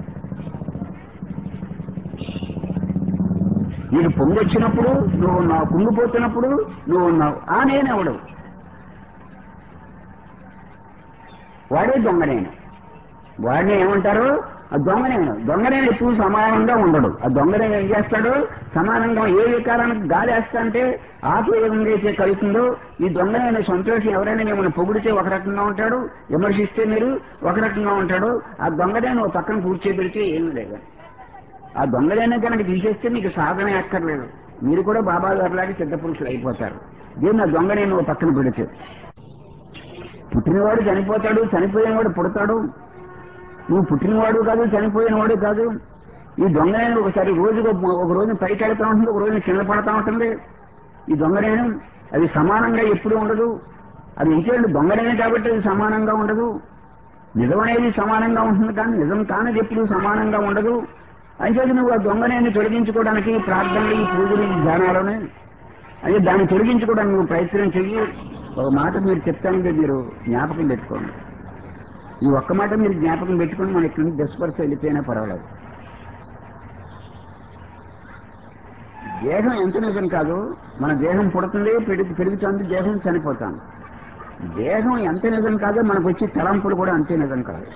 నీకు పొంగొచ్చినప్పుడు నువ్వు ఉన్నావు, కుంగిపోతున్నప్పుడు నువ్వు ఉన్నావు. నేనెవడు? వాడే దొంగనేను. వాడిని ఏమంటారు? దొంగనేను ఎప్పుడు సమానంగా ఉండడు. ఆ దొంగనేను ఏం చేస్తాడు? సమానంగా ఏ వికారానికి గాలేస్తా అంటే ఆకు ఏ విధంగా అయితే కలుగుతుందో ఈ దొంగనేను సంతోషం. ఎవరైనా మిమ్మల్ని పొగిడితే ఒక రకంగా ఉంటాడు, విమర్శిస్తే మీరు ఒక రకంగా ఉంటాడు. ఆ దొంగనేను పక్కన కూర్చోబెడితే ఏమీ లేదు. ఆ దొంగనేను కనుక తీసేస్తే మీకు సాధన ఎక్కర్లేదు. మీరు కూడా బాబా గారిలాగా సిద్ధ పురుషులు అయిపోతారు. దీన్ని ఆ దొంగనేను పక్కన పెడితే. పుట్టినవాడు చనిపోతాడు, చనిపోయినవాడు పుడతాడు. నువ్వు పుట్టినవాడు కాదు, చనిపోయినవాడు కాదు. ఈ దొంగనేను ఒకసారి ఒక రోజు పైకి వెళ్తా ఉంటుంది, ఒక రోజు కింద పడతా ఉంటుంది. ఈ దొంగనేను అది సమానంగా ఎప్పుడు ఉండదు. అది ఇంకేంటి దొంగనేను కాబట్టి అది సమానంగా ఉండదు. నిజమనేది సమానంగా ఉంటుంది, కానీ నిజం కానిది ఎప్పుడు సమానంగా ఉండదు. అంచేది నువ్వు ఆ దొంగనేని తొలగించుకోవడానికి ప్రార్థనలు, పూజలు, ధ్యానాలని అంటే దాన్ని తొలగించుకోవడానికి నువ్వు ప్రయత్నం చెయ్యి. ఒక మాట మీరు చెప్తానంటే మీరు జ్ఞాపకం పెట్టుకోండి. ఈ ఒక్క మాట మీరు జ్ఞాపకం పెట్టుకుని మన ఇక్కడి నుంచి 10% వెళ్ళిపోయినా పర్వాలేదు. దేహం ఎంత నిజం కాదు, మన దేహం పుడుతుంది, పెరుగుతుంది, దేహం చనిపోతుంది. దేహం ఎంత నిజం కాదో మనకు వచ్చే తలంపులు కూడా అంతే నిజం కాదు.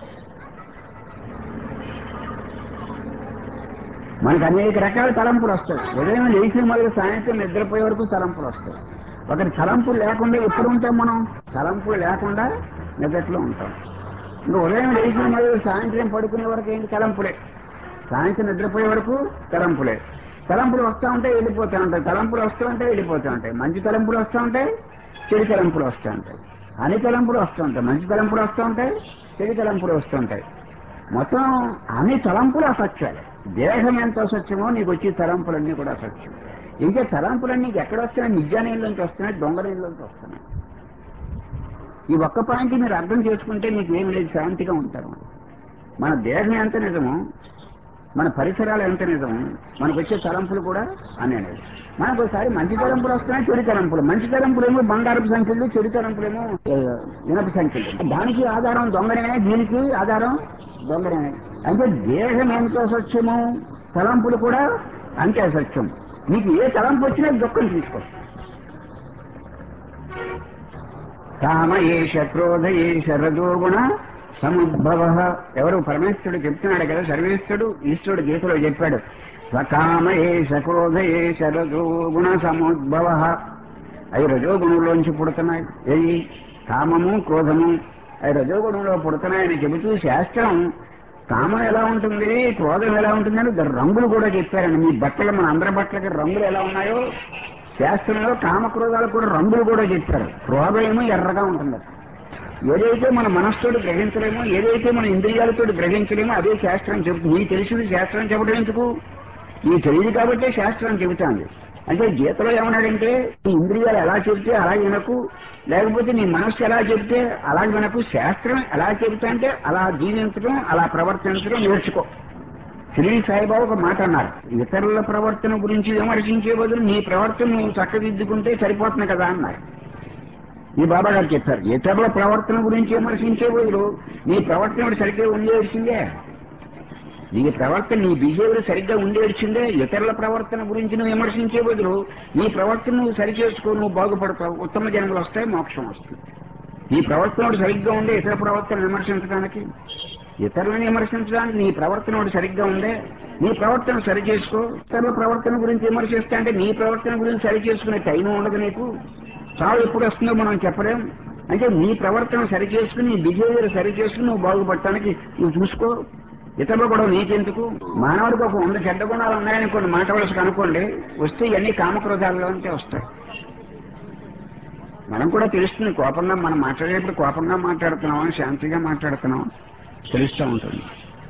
మనకు అనేక రకాల తలంపులు వస్తాయి. ఉదయం లేచిన మొదలు సాయంత్రం నిద్రపోయే వరకు తలంపులు వస్తాయి. ఒకటి తలంపులు లేకుండా ఎప్పుడు ఉంటాం మనం? తలంపులు లేకుండా నిద్రలో ఉంటాం. ఇంకా ఉదయం లేచిన మొదలు సాయంత్రం పడుకునే వరకు ఏంటి? తలంపులే. సాయంత్రం నిద్రపోయే వరకు తలంపులే. తలంపులు వస్తూ ఉంటాయి, వెళ్ళిపోతూ ఉంటాయి. తలంపులు వస్తూ ఉంటాయి, వెళ్ళిపోతూ ఉంటాయి. మంచి తలంపులు వస్తూ ఉంటాయి, చెడు తలంపులు వస్తూ ఉంటాయి. అన్ని తలంపులు వస్తూ ఉంటాయి. మంచి తలంపులు వస్తూ ఉంటాయి, చెడు తలంపులు వస్తూ ఉంటాయి. మొత్తం అన్ని తలంపులు అసత్యాలు. దేహం ఎంత అసత్యమో నీకు వచ్చే తలంపులన్నీ కూడా అసత్యం. ఇంకా తలంపులన్నీ నీకు ఎక్కడ వస్తున్నాయి? నిజానీళ్ళలోంచి వస్తున్నాయి, దొంగ నీళ్ళలోంచి వస్తున్నాయి. ఈ ఒక్క పాయింట్ మీరు అర్థం చేసుకుంటే మీకు ఏం లేదు, శాంతిగా ఉంటారు. మన దేహం ఎంత నిజమో, మన పరిసరాలు ఎంత నిజమో, మనకు వచ్చే తలంపులు కూడా అనేది. మనకు ఒకసారి మంచి తలంపులు వస్తున్నాయి, చెడు తలంపులు. మంచి తలంపులేమో బంగారపు సంఖ్యలు, చెడు తలంపులేమో ఇనప సంఖ్యలు. దానికి ఆధారం దొంగనే, దీనికి ఆధారం దొంగనే. అంటే దేహం ఎంత అసత్యమో తలంపులు కూడా అంతే అసత్యం. నీకు ఏ తలంపు వచ్చినా దుఃఖం తీసుకొస్తుంది. కామ ఏష క్రోధ ఏష రజోగుణ సముద్భవ. ఎవరు? పరమేశ్వరుడు చెప్తున్నాడు కదా, సర్వేశ్వరుడు ఈశ్వరుడు గీతలో చెప్పాడు. స్వకామ ఏష క్రోధ ఏష రజోగుణ సముద్భవ. అవి రజోగుణంలోంచి పుడుతున్నాయి. ఏవి? కామము, క్రోధము అవి రజోగుణంలో పుడుతున్నాయని చెబుతూ శాస్త్రం కామం ఎలా ఉంటుంది, క్రోధం ఎలా ఉంటుందని రంగులు కూడా చెప్పారండి. మీ బట్టలు, మన అందరి బట్టలకి రంగులు ఎలా ఉన్నాయో శాస్త్రంలో కామక్రోధాలు కూడా రంగులు కూడా చెప్పారు. క్రోధం ఏమో ఎర్రగా ఉంటుంది. ఏదైతే మన మనస్సుతో గ్రహించలేమో, ఏదైతే మన ఇంద్రియాలతో గ్రహించలేమో అదే శాస్త్రం చెబుతుంది. నీకు తెలిసింది శాస్త్రం చెప్పడం ఎందుకు? నీ తెలియదు కాబట్టే శాస్త్రం చెబుతాంది. అంటే గీతలో ఏమన్నాడంటే, నీ ఇంద్రియాలు ఎలా చెబితే అలా వినకు, లేకపోతే నీ మనస్సు ఎలా చెబితే అలా వినకు. శాస్త్రం ఎలా చెబుతా అంటే అలా జీవించడం, అలా ప్రవర్తించడం నేర్చుకో. శ్రీ సాయిబాబు ఒక మాట అన్నారు, ఇతరుల ప్రవర్తన గురించి విమర్శించే బదులు నీ ప్రవర్తన నువ్వు చక్కదిద్దుకుంటే సరిపోతుంది కదా అన్నారు. ఈ బాబా గారు చెప్పారు, ఇతరుల ప్రవర్తన గురించి విమర్శించే బదులు నీ ప్రవర్తన సరిగ్గా ఉండేసిందే, నీ ప్రవర్తన, నీ బిహేవియర్ సరిగ్గా ఉండేసిందే. ఇతరుల ప్రవర్తన గురించి నువ్వు విమర్శించే బదులు నీ ప్రవర్తన నువ్వు సరిచేసుకో, నువ్వు బాగుపడతావు, ఉత్తమ జన్మలు వస్తాయి, మోక్షం వస్తుంది. నీ ప్రవర్తన సరిగ్గా ఉండే ఇతర ప్రవర్తన విమర్శించడానికి, ఇతరులను విమర్శించడానికి నీ ప్రవర్తన సరిగ్గా ఉందే, నీ ప్రవర్తన సరి చేసుకో. ఇతరుల ప్రవర్తన గురించి విమర్శిస్తా అంటే నీ ప్రవర్తన గురించి సరి చేసుకునే టైం ఉండదు నీకు. చావు ఎప్పుడు వస్తుందో మనం చెప్పలేం. అంటే నీ ప్రవర్తన సరి చేసుకుని, నీ బిహేవియర్ సరి చేసుకుని నువ్వు బాగుపడటానికి నువ్వు చూసుకో. ఇతరులు కూడా నీకెందుకు? మానవుడికి ఒక 100 చెడ్డ గుణాలు ఉన్నాయని కొన్ని మాట వలసకు అనుకోండి, వస్తే ఇవన్నీ కామక్రోధాలలోంటే వస్తాయి. మనం కూడా తెలుస్తుంది, కోపంగా మనం మాట్లాడేప్పుడు కోపంగా మాట్లాడుతున్నాం, శాంతిగా మాట్లాడుతున్నాం తెలుస్తూ ఉంటుంది.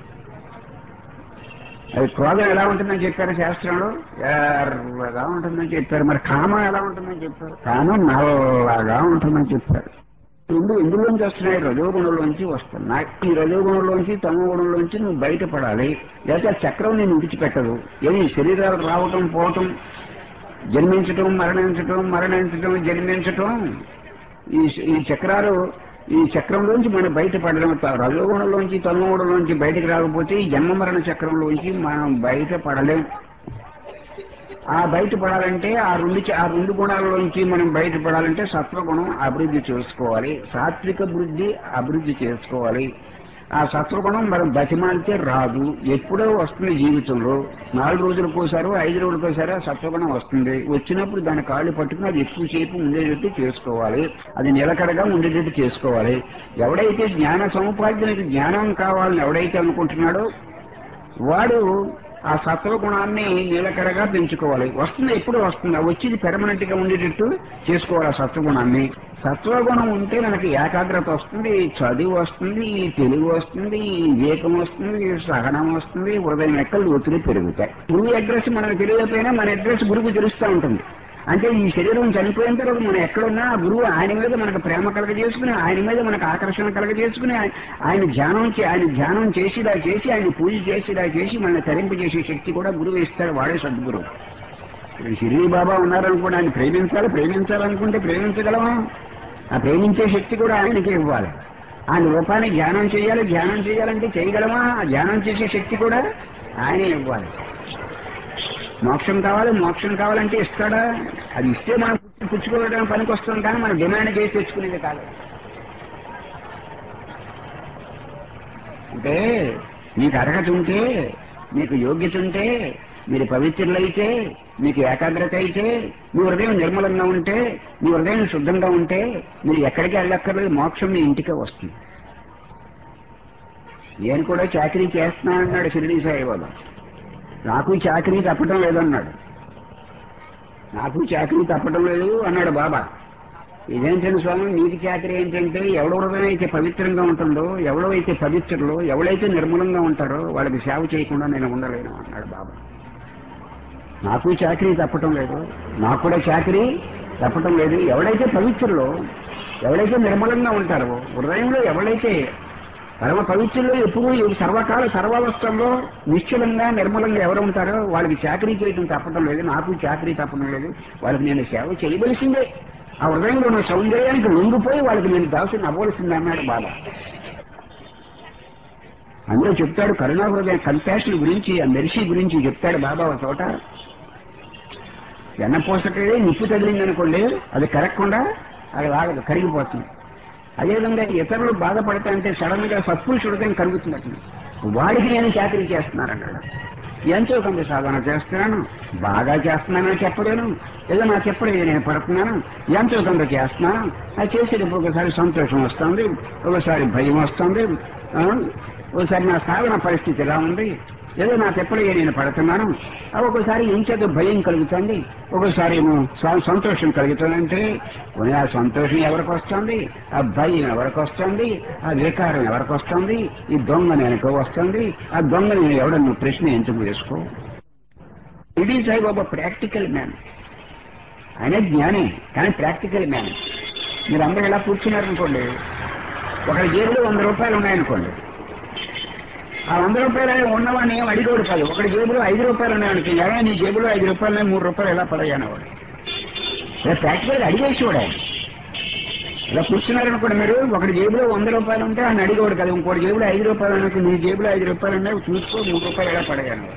అది క్రోధం ఎలా ఉంటుందని చెప్పారు శాస్త్రంలో, ఎర్రగా ఉంటుందని చెప్పారు. మరి కామం ఎలా ఉంటుందని చెప్పారు? కామం నల్లగా ఉంటుందని చెప్పారు. ఎందులోంచి వస్తున్నాయి? రజోగుణంలోంచి వస్తున్నాయి. ఈ రజోగుణంలోంచి, తమో గుణంలోంచి నువ్వు బయటపడాలి. లేకపోతే చక్రం నేను విడిచిపెట్టదు. ఏమి శరీరాలు రావటం, పోవటం, జన్మించటం, మరణించటం, మరణించటం, జన్మించటం, ఈ చక్రాలు, ఈ చక్రంలోంచి మనం బయటపడడం. రజోగుణంలోంచి, తమోగుణంలోంచి బయటకు రాకపోతే ఈ జన్మ మరణ చక్రంలోంచి మనం బయటపడలేం. ఆ బయటపడాలంటే ఆ రెండు గుణాలలోంచి మనం బయటపడాలంటే సత్వగుణం అభివృద్ధి చేసుకోవాలి, సాత్విక బుద్ధి అభివృద్ధి చేసుకోవాలి. ఆ సత్వగుణం మనం బతిమాలితే రాదు, ఎప్పుడో వస్తుంది జీవితంలో. 4 రోజులకోసారో 5 రోజులకోసారో ఆ సత్వగుణం వస్తుంది. వచ్చినప్పుడు దాని కాళ్ళు పట్టుకుని అది ఎక్కువసేపు ఉండేటట్టు చేసుకోవాలి, అది నిలకడగా ఉండేటట్టు చేసుకోవాలి. ఎవడైతే జ్ఞాన సముపార్జనకి జ్ఞానం కావాలని ఎవడైతే అనుకుంటున్నాడో వాడు ఆ సత్వగుణాన్ని నిలకడగా పెంచుకోవాలి. వస్తుంది, ఎప్పుడు వస్తుంది, వచ్చింది పెర్మనెంట్ గా ఉండేటట్టు చేసుకోవాలి ఆ సత్వగుణాన్ని. సత్వగుణం ఉంటే మనకి ఏకాగ్రత వస్తుంది, చదువు వస్తుంది, తెలివి వస్తుంది, వివేకం వస్తుంది, సహనం వస్తుంది, హృదయం ఎక్కలు ఒత్తిడి పెరుగుతాయి. గురువు అడ్రస్ మనకు తెలియకపోయినా మన అడ్రస్ గురువుకు తెలుస్తూ ఉంటుంది. అంటే ఈ శరీరం చనిపోయిన తర్వాత మనం ఎక్కడున్నా ఆ గురువు ఆయన మీద మనకు ప్రేమ కలగజేసుకుని, ఆయన మీద మనకు ఆకర్షణ కలగజేసుకుని, ఆయన ధ్యానం చేసిలా చేసి, ఆయన పూజ చేసిలా చేసి మనల్ని తరింపజేసే శక్తి కూడా గురువు ఇస్తాడు. వాడే సద్గురువు. ఇప్పుడు షిరిడి బాబా ఉన్నారనుకోండి, ఆయన ప్రేమించాలనుకుంటే ప్రేమించగలమా? ఆ ప్రేమించే శక్తి కూడా ఆయనకే ఇవ్వాలి. ఆయన రూపాన్ని ధ్యానం చేయాలంటే చేయగలమా? ఆ ధ్యానం చేసే శక్తి కూడా ఆయనే ఇవ్వాలి. మోక్షం కావాలి, మోక్షం కావాలంటే ఇస్తాడా? అది ఇస్తే మనం పుచ్చుకోవడానికి పనికి వస్తుంది, కానీ మనం డిమాండ్ చేసి తెచ్చుకునేది కాదు. అంటే మీకు అర్హత ఉంటే, మీకు యోగ్యత ఉంటే, మీరు పవిత్రులైతే, మీకు ఏకాగ్రత అయితే, మీ హృదయం నిర్మలంగా ఉంటే, మీ హృదయం శుద్ధంగా ఉంటే, మీరు ఎక్కడికి వెళ్ళక్కర్లేదు, మోక్షం మీ ఇంటికే వస్తుంది. నేను కూడా చాకరీ చేస్తున్నానన్నాడు షిరిడీ సాయిబాబా. నాకు చాకరీ తప్పటం లేదన్నాడు. నాకు చాకరీ తప్పటం లేదు అన్నాడు బాబా. ఇదేంటంటే స్వామి నీకు చాకరీ ఏంటంటే, ఎవడో హృదయం అయితే పవిత్రంగా ఉంటుందో, ఎవడో అయితే పవిత్రులో, ఎవడైతే నిర్మలంగా ఉంటారో వాళ్ళకి సేవ చేయకుండా నేను ఉండలేను అన్నాడు బాబా. నాకు చాకరీ తప్పటం లేదు, నాకు కూడా చాకరీ తప్పటం లేదు. ఎవడైతే పవిత్రులో, ఎవడైతే నిర్మలంగా ఉంటారో, హృదయంలో ఎవడైతే పరమ పవిత్రులు ఎప్పుడు సర్వకాల సర్వావస్థల్లో నిశ్చలంగా నిర్మలంగా ఎవరు ఉంటారో వాళ్ళకి చాకరీ చేయడం తప్పటం లేదు, నాకు చాకరీ తప్పడం లేదు. వాళ్ళకి నేను సేవ చేయవలసిందే. ఆ హృదయంలో ఉన్న సౌందర్యానికి లొంగిపోయి వాళ్ళకి నేను దాసుని అవ్వవలసిందే అన్నాడు బాబా. అందులో చెప్తాడు కరుణా హృదయ కంపాషన్ గురించి, ఆ మెర్సీ గురించి చెప్తాడు బాబా ఒక చోట. వెన్నపోసకే నిప్పు తగిలిందనుకోండి, అది కరగకుండా అది ఆగదు, కరిగిపోతుంది. అదేవిధంగా ఇతరులు బాధపడతాంటే సడన్ గా సత్పురుషుడిగా కలుగుతున్నట్టు వాడికి నేను చాకరీ చేస్తున్నానన్నాడు. ఎంతో కొంత సాధన చేస్తున్నాను, బాగా చేస్తున్నానని చెప్పలేను, ఏదో నా చెప్పలేదు నేను పడుతున్నాను, ఎంతో కొంత చేస్తున్నాను. అది చేసేటప్పుడు ఒకసారి సంతోషం వస్తుంది, ఒకసారి భయం వస్తుంది, ఒకసారి నా సాధన పరిస్థితి ఎలా ఉంది, ఏదో నా చెప్పలేగా నేను పడుతున్నాను. ఒక్కొక్కసారి ఇంచేత భయం కలుగుతుంది, ఒకసారి సంతోషం కలుగుతుందంటే ఆ సంతోషం ఎవరికి వస్తుంది, ఆ భయం ఎవరికి వస్తుంది, ఆ వికారం ఎవరికి వస్తుంది, ఈ దొంగ వెనక వస్తుంది. ఆ దొంగ నేను ఎవడన్నా ప్రశ్న ఎందుకు వేసుకో. ఇది సాయిబాబా ప్రాక్టికల్ మ్యాన్. ఆయన జ్ఞానే కానీ ప్రాక్టికల్ మ్యాన్. మీరు అందరూ ఇలా కూర్చున్నారనుకోండి, ఒకరి జేబులో 100 రూపాయలు ఉన్నాయనుకోండి, ఆ 100 రూపాయలు ఉన్నవాడిని ఏం అడిగోడు కాదు. ఒకటి జేబులో 5 రూపాయలు ఉన్నాయనుకో, ఎలా నీ జేబులో 5 రూపాయలు 3 రూపాయలు ఎలా పడగానేవాడు ప్రాక్టికల్గా అడిగేసేవాడు. ఇలా కూర్చున్నారనుకోండి, మీరు ఒకటి జేబులో 100 రూపాయలు ఉంటే ఆయన అడిగోడు కదా. ఇంకోటి జేబులో 5 రూపాయలు అనుకో, నీ జేబులో 5 రూపాయలు ఉన్నాయి చూసుకో, 3 రూపాయలు ఎలా పడగానేవాడు.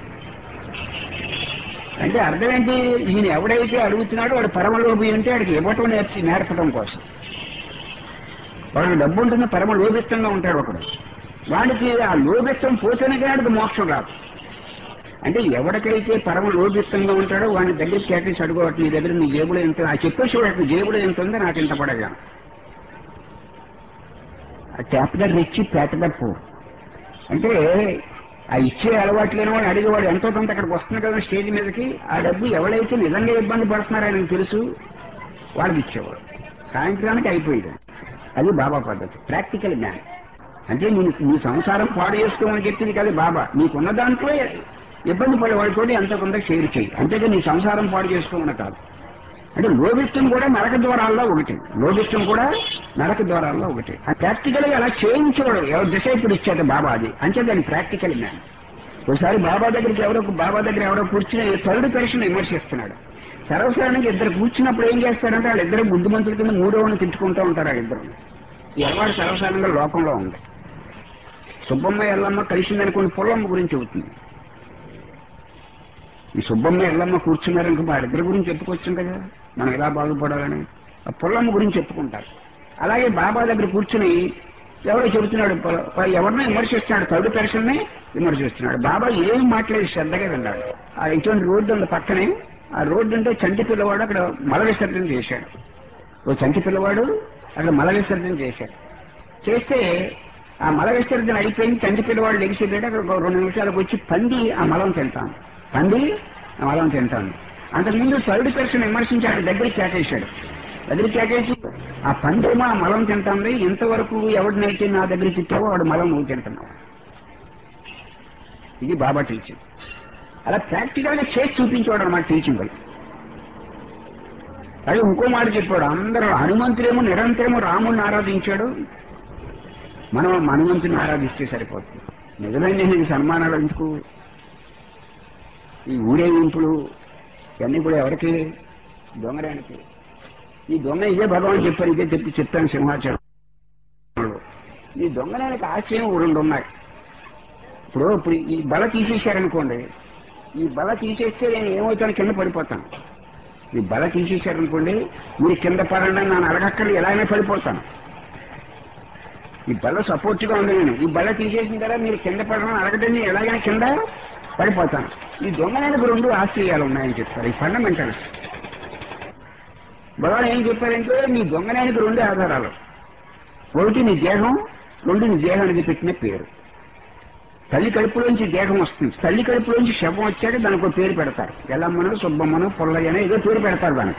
అంటే అర్థం ఏంటి? ఈయన ఎవడైతే అడుగుతున్నాడో వాడు పరమలోభి అంటే వాడికి ఇవ్వటం నేర్పటం కోసం. వాడికి డబ్బు ఉంటుంది, పరమ లోభిత్తంగా ఉంటాడు ఒకడు. వాడికి ఆ లోభిత్వం పోతేనే వాడికి మోక్షం రాదు. అంటే ఎవరికైతే పరమ లోభిత్తంగా ఉంటాడో వాడిని దగ్గరికి కేటేసి అడుకోవట్టు, నీ దగ్గర నీ జేబులో ఎంత, ఆ చెప్పేసి వాడు జేబులో ఎంత ఉందో నాకు ఇంత పడగా. ఆ క్యాపిటల్ రిచ్ క్యాపిటల్ పూర్ అంటే ఆ ఇచ్చే అలవాటు లేని వాడు అడిగేవాడు ఎంతో కొంత అక్కడికి వస్తుంది కదా స్టేజ్ మీదకి. ఆ డబ్బు ఎవరైతే నిజంగా ఇబ్బంది పడుతున్నారో ఆయనకు తెలుసు, వాళ్ళకి ఇచ్చేవాడు. సాయంత్రానికి అయిపోయింది. అది బాబా పద్ధతి, ప్రాక్టికల్ మ్యాన్. అంటే నీ సంసారం పాడు చేసుకోమని చెప్పింది కదా బాబా. నీకున్న దాంట్లో ఇబ్బంది పడేవాడితో ఎంతో కొంత షేర్ చేయి, అంతేగా నీ సంసారం పాడు చేసుకోమని కాదు. అంటే లోభిష్టం కూడా నరక ద్వారాల్లో ఒకటి, లోభిష్టం కూడా నరక ద్వారాల్లో ఒకటి. ఆ ప్రాక్టికల్ గా అలా చేయించేవాడు ఎవరు డిసైపుల్ ఇచ్చాడు బాబా. అది అంటే దాని ప్రాక్టికల్ మ్యాన్. ఒకసారి బాబా దగ్గర ఎవరో కూర్చుని థర్డ్ పర్సన్ విమర్శిస్తున్నాడు. సర్వసాధారణంగా ఇద్దరు కూర్చున్నప్పుడు ఏం చేస్తారంటే వాళ్ళిద్దరు బుద్ధిమంతుల కింద మూడోని తిట్టుకుంటూ ఉంటారు. వాళ్ళిద్దరు ఈ అలవాటు సర్వసాధారణంగా లోకంలో ఉంది. సుబ్బమ్మ ఎల్లమ్మ కలిసిందనుకోండి, పుల్లమ్మ గురించి అవుతుంది. ఈ సుబ్బమ్మ ఎల్లమ్మ కూర్చున్నారనుకో, వాళ్ళిద్దరి గురించి చెప్పుకొచ్చాం కదా మనం ఎలా బాగుపడాలని. ఆ పుల్లమ్మ గురించి చెప్పుకుంటారు. అలాగే బాబా దగ్గర కూర్చుని ఎవరో చెబుతున్నాడు, ఎవరినో విమర్శిస్తున్నాడు, థర్డ్ పర్సన్ని విమర్శిస్తున్నాడు. బాబా ఏం మాట్లాడి శ్రద్ధగా విన్నాడు. ఆ ఇటువంటి రోడ్డు ఉంది పక్కనే. ఆ రోడ్డు అంటే చంటి పిల్లవాడు అక్కడ మల విసర్జన చేశాడు. ఓ చంటి పిల్లవాడు అక్కడ మల విసర్జన చేస్తే ఆ మల విసర్జన అయిపోయింది. చంటి పిల్లవాడు లెగిసిపోయాడు. అక్కడ 2 నిమిషాలకు వచ్చి పంది ఆ మలం తింటాను, అంతకుముందు థర్డ్ పర్సన్ విమర్శించి అక్కడ దగ్గరికి కేకేసి ఆ పందేమో ఆ మలం తింటుంది, ఇంతవరకు ఎవరినైతే నా దగ్గర తిట్టావో వాడు మలం నువ్వు తింటున్నావు. ఇది బాబా టీచింగ్. అలా ప్రాక్టికల్ గా చేసి చూపించేవాడు అన్నమాట టీచింగ్. అది ఇంకో మాట చెప్పాడు, అందరూ హనుమంతుడేమో నిరంతరము రాముడిని ఆరాధించాడు, మనం హనుమంతుని ఆరాధిస్తే సరిపోతుంది. నిజమైన నీకు సన్మానాలు ఎందుకు, ఈ ఊరేగింపులు ఇవన్నీ కూడా ఎవరికి? దొంగరానికి. ఈ దొంగ ఇదే భగవాన్ చెప్పారు, ఇదే చెప్తాను సింహాచలంలో. ఈ దొంగరానికి ఆశయం 2 ఉన్నాయి. ఇప్పుడు ఈ బల తీసేశారనుకోండి, ఈ బల తీసేస్తే నేను ఏమవుతాను, కింద పడిపోతాను. ఈ బల తీసేశారనుకోండి, మీరు కింద పడండి నన్ను అడగక్కర్లేదు, ఎలాగైనా పడిపోతాను. ఈ బల సపోర్ట్గా ఉంది. నేను ఈ బల తీసేసిన తర్వాత మీరు కింద పడడం అడగదని ఎలాగైనా కింద పడిపోతాను. ఈ దొంగనానికి 2 ఆశ్చర్యాలు ఉన్నాయని చెప్తారు ఈ ఫండమెంటల్. భగవాన్ ఏం చెప్పారంటే నీ దొంగనానికి 2 ఆధారాలు. ఒకటి నీ దేహం, 2 నీ దేహానికి పెట్టిన పేరు. తల్లి కడుపులోంచి దేహం వస్తుంది, తల్లి కడుపులోంచి శవం వచ్చాక దానికి ఒక పేరు పెడతారు. ఎల్లమ్మను, సుబ్బమ్మను, పుల్లయ్యను ఏదో పేరు పెడతారు దానికి.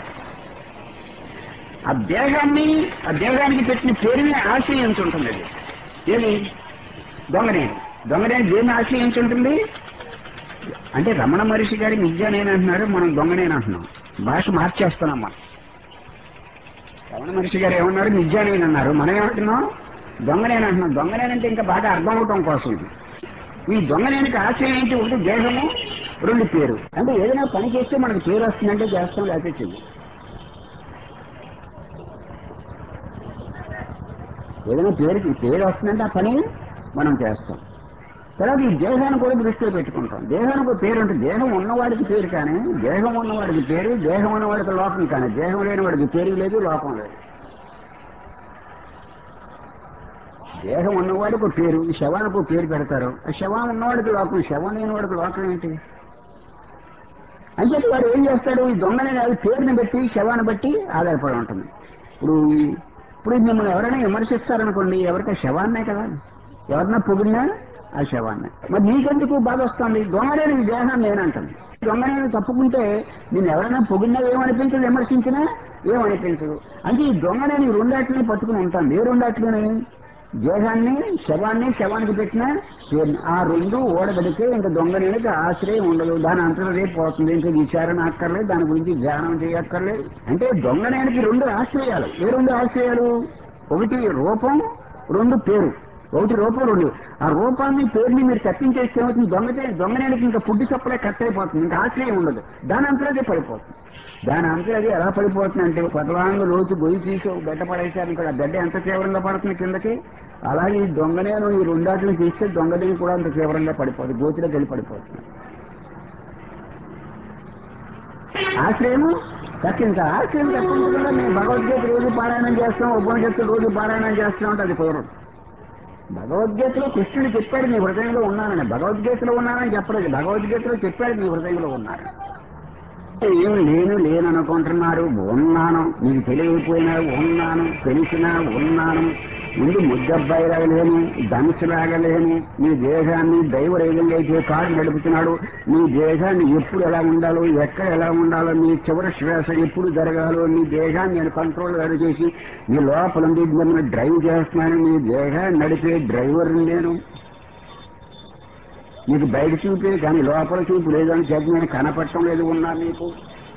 ఆ దేహానికి పెట్టిన పేరుని ఆశ్రయించి ఉంటుంది. అది ఏది దొంగనేని దేన్ని ఆశ్రయించి ఉంటుంది అంటే రమణ మహర్షి గారి నిజానేని అంటున్నారు, మనం దొంగనేని అంటున్నాం. భాష మార్చేస్తున్నాం మనం. రమణ మహర్షి గారు ఏమన్నారు, నిజానేని అన్నారు, మనం ఏమంటున్నాం దొంగనేని అంటున్నాం. దొంగనేనంటే ఇంకా బాగా అర్థం అవటం కోసం ఇది. ఈ దొంగనేనికి ఆశ్రయం ఏంటి, ఒకటి దేహము, 2 పేరు. అంటే ఏదైనా పని చేస్తే మనకు పేరు వస్తుందంటే చేస్తాం, లేకపోతే చెయ్యి. ఏదైనా పేరు వస్తుందంటే ఆ పని మనం చేస్తాం. తర్వాత ఈ దేహాన్ని కూడా దృష్టిలో పెట్టుకుంటాం. దేహానికి ఒక పేరు ఉంటుంది. దేహం ఉన్నవాడికి పేరు కానీ, దేహం ఉన్నవాడికి పేరు, దేహం ఉన్నవాడికి లోకం కానీ, దేహం లేని వాడికి పేరు లేదు, లోకం లేదు. దేహం ఉన్నవాడికి ఒక పేరు, ఈ శవానికి ఒక పేరు పెడతారు. ఆ శవం ఉన్నవాడికి లోకం, శవం లేని వాడికి లోకం ఏంటి అని చెప్పి వాడు ఏం చేస్తాడు, ఈ దొంగనే అది పేరుని బట్టి శవాన్ని బట్టి ఆధారపడి ఉంటుంది. ఇప్పుడు మిమ్మల్ని ఎవరైనా విమర్శిస్తారనుకోండి, ఎవరికి శవాన్నే కదా, ఎవరన్నా పొగిడినా ఆ శవాన్ని. మరి నీకెందుకు బాధ వస్తుంది, దొంగలేని ఈ దేహాన్ని నేనంటాను. దొంగనేని తప్పుకుంటే నేను ఎవరైనా పొగిడినా ఏమనిపించదు, విమర్శించినా ఏమనిపించదు. అంటే ఈ దొంగనేని 2 పట్టుకుని ఉంటాను. ఏ 2 దేహాన్ని, శవానికి పెట్టిన ఆ 2 ఓడబడితే ఇంకా దొంగనేనికి ఆశ్రయం ఉండదు. దాని అంతలో రేపు పోతుంది. ఇంకా విచారణ అక్కర్లేదు, దాని గురించి ధ్యానం చేయక్కర్లేదు. అంటే దొంగనేనికి 2 ఆశ్రయాలు. ఏ 2 ఆశ్రయాలు, ఒకటి రూపం, 2 పేరు. ఒకటి రూపం, 2 ఆ రూపాన్ని పేరుని మీరు తప్పించేస్తే ఏమవుతుంది, దొంగనేనికి ఇంకా ఫుడ్ సప్లై కట్ అయిపోతుంది, ఇంకా ఆశ్రయం ఉండదు. దాని అంతలో పడిపోతుంది. దాని అంతా అది ఎలా పడిపోతుంది అంటే, పదవాంగు రోజు గొయ్యి తీసి గడ్డ పడేసాను కూడా, గడ్డ ఎంత తీవ్రంగా పడుతుంది కిందకి, అలాగే ఈ దొంగనేను ఈ 2 తీస్తే దొంగదేవి కూడా అంత తీవ్రంగా పడిపోతుంది, గోతిలోకి వెళ్ళి పడిపోతుంది. ఆశ్రయము తక్కింది. ఆశ్రయం తప్పించకుండా మేము భగవద్గీత రోజు పారాయణం చేస్తాం, ఉపనిషత్తు రోజు పారాయణం చేస్తాం అంటే అది కుదరదు. భగవద్గీతలో కృష్ణుడు చెప్పాడు నీ హృదయంలో ఉన్నానని, భగవద్గీతలో ఉన్నానని చెప్పలేదు, భగవద్గీతలో చెప్పాడు నీ హృదయంలో ఉన్నాను. ఏమి లేననుకుంటున్నారు, ఉన్నాను. మీకు తెలియకపోయినా ఉన్నాను, తెలిసినా ఉన్నాను. ముందు ముద్దబ్బాయిలాగా లేను, ధనుసులాగా లేను. నీ దేహాన్ని దైవరేగంగా అయితే కారు నడుపుతున్నాడు. నీ దేహాన్ని ఎప్పుడు ఎలా ఉండాలో, ఎక్కడ ఎలా ఉండాలో, నీ చివరి శ్వాస ఎప్పుడు జరగాలో, నీ దేహాన్ని నేను కంట్రోల్ చేసి నీ లోపల మిమ్మల్ని డ్రైవ్ చేస్తున్నాను. నీ దేహాన్ని నడిపే డ్రైవర్ని నేను. నీకు బయట చూపే కానీ లోపల చూపు లేదని చెప్పి నేను కనపడటం లేదు, ఉన్నా నీకు.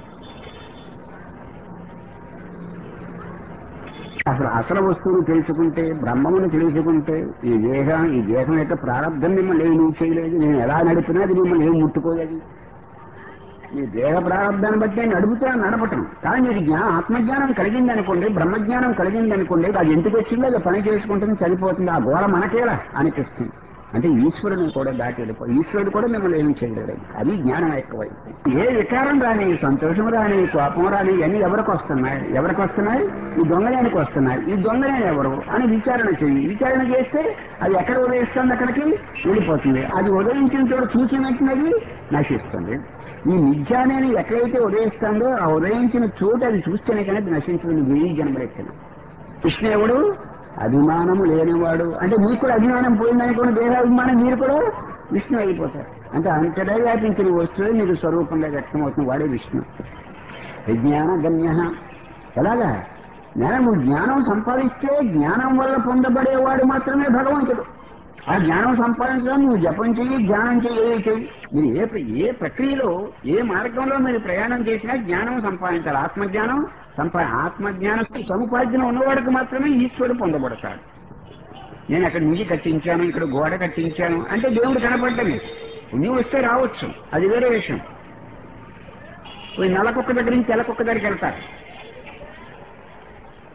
అసలు వస్తువును తెలుసుకుంటే, బ్రహ్మమును తెలుసుకుంటే, ఈ దేహం యొక్క ప్రారంభం మిమ్మల్ని ఏమి చేయలేదు. నేను ఎలా నడిపినా అది మిమ్మల్ని ఏం ముట్టుకోలేదు. ఈ దేహ ప్రారంభాన్ని బట్టి నేను నడపటం. కానీ మీకు ఆత్మజ్ఞానం కలిగింది అనుకోండి, బ్రహ్మజ్ఞానం కలిగింది అనుకోండి, అది ఎందుకు వచ్చిందో అది పని చేసుకుంటుంది, చనిపోతుంది. ఆ గోళ మనకేలా అనిపిస్తుంది. అంటే ఈశ్వరుని కూడా దాటి వెళ్ళిపోయి, ఈశ్వరుడు కూడా మిమ్మల్ని ఏం చేయలేదు. అది జ్ఞానం ఎక్కువై. ఏ వికారం రాని, సంతోషం రాని, కోపం రాని, ఇవన్నీ ఎవరికి వస్తున్నాయి, ఈ దొంగలేనికి వస్తున్నాయి. ఈ దొంగలేని ఎవరు అని విచారణ చెయ్యి. విచారణ చేస్తే అది ఎక్కడ ఉదయిస్తుంది, అక్కడికి వెళ్ళిపోతుంది. అది ఉదయించిన చోట చూసినట్టునది నశిస్తుంది. ఈ నిత్యాన్ని ఎక్కడైతే ఉదయిస్తుందో ఆ ఉదయించిన చోటు అది చూస్తేనే కానీ అది నశించదు. వెయ్యి జన్మలెత్తిన కృష్ణుడు అభిమానము లేనివాడు. అంటే మీకు కూడా అభిమానం పోయిందనుకోండి, దేహాభిమానం, మీరు కూడా విష్ణు అయిపోతారు. అంటే అంతటా వ్యాపించిన వస్తువు మీకు స్వరూపంగా వ్యక్తమవుతుంది, వాడే విష్ణు. విజ్ఞాన గమ్య. ఎలాగా నువ్వు జ్ఞానం సంపాదిస్తే జ్ఞానం వల్ల పొందబడేవాడు మాత్రమే భగవంతుడు. ఆ జ్ఞానం సంపాదించడం నువ్వు జపం చెయ్యి, ధ్యానం చెయ్యి. మీరు ఏ ప్రక్రియలో, ఏ మార్గంలో మీరు ప్రయాణం చేసినా జ్ఞానం సంపాదించాలి. ఆత్మజ్ఞానం ఆత్మజ్ఞాన సముపార్జన ఉన్నవాడికి మాత్రమే ఈశ్వరుడు పొందబడతాడు. నేను అక్కడ నిధి కట్టించాను, ఇక్కడ గోడ కట్టించాను అంటే దేవుడు కనపడ్డమే. పుణ్యం వస్తే రావచ్చు, అది వేరే విషయం. నల్లకొక్క దగ్గర నుంచి తెల్లకొక్క దగ్గరికి వెళ్తారు.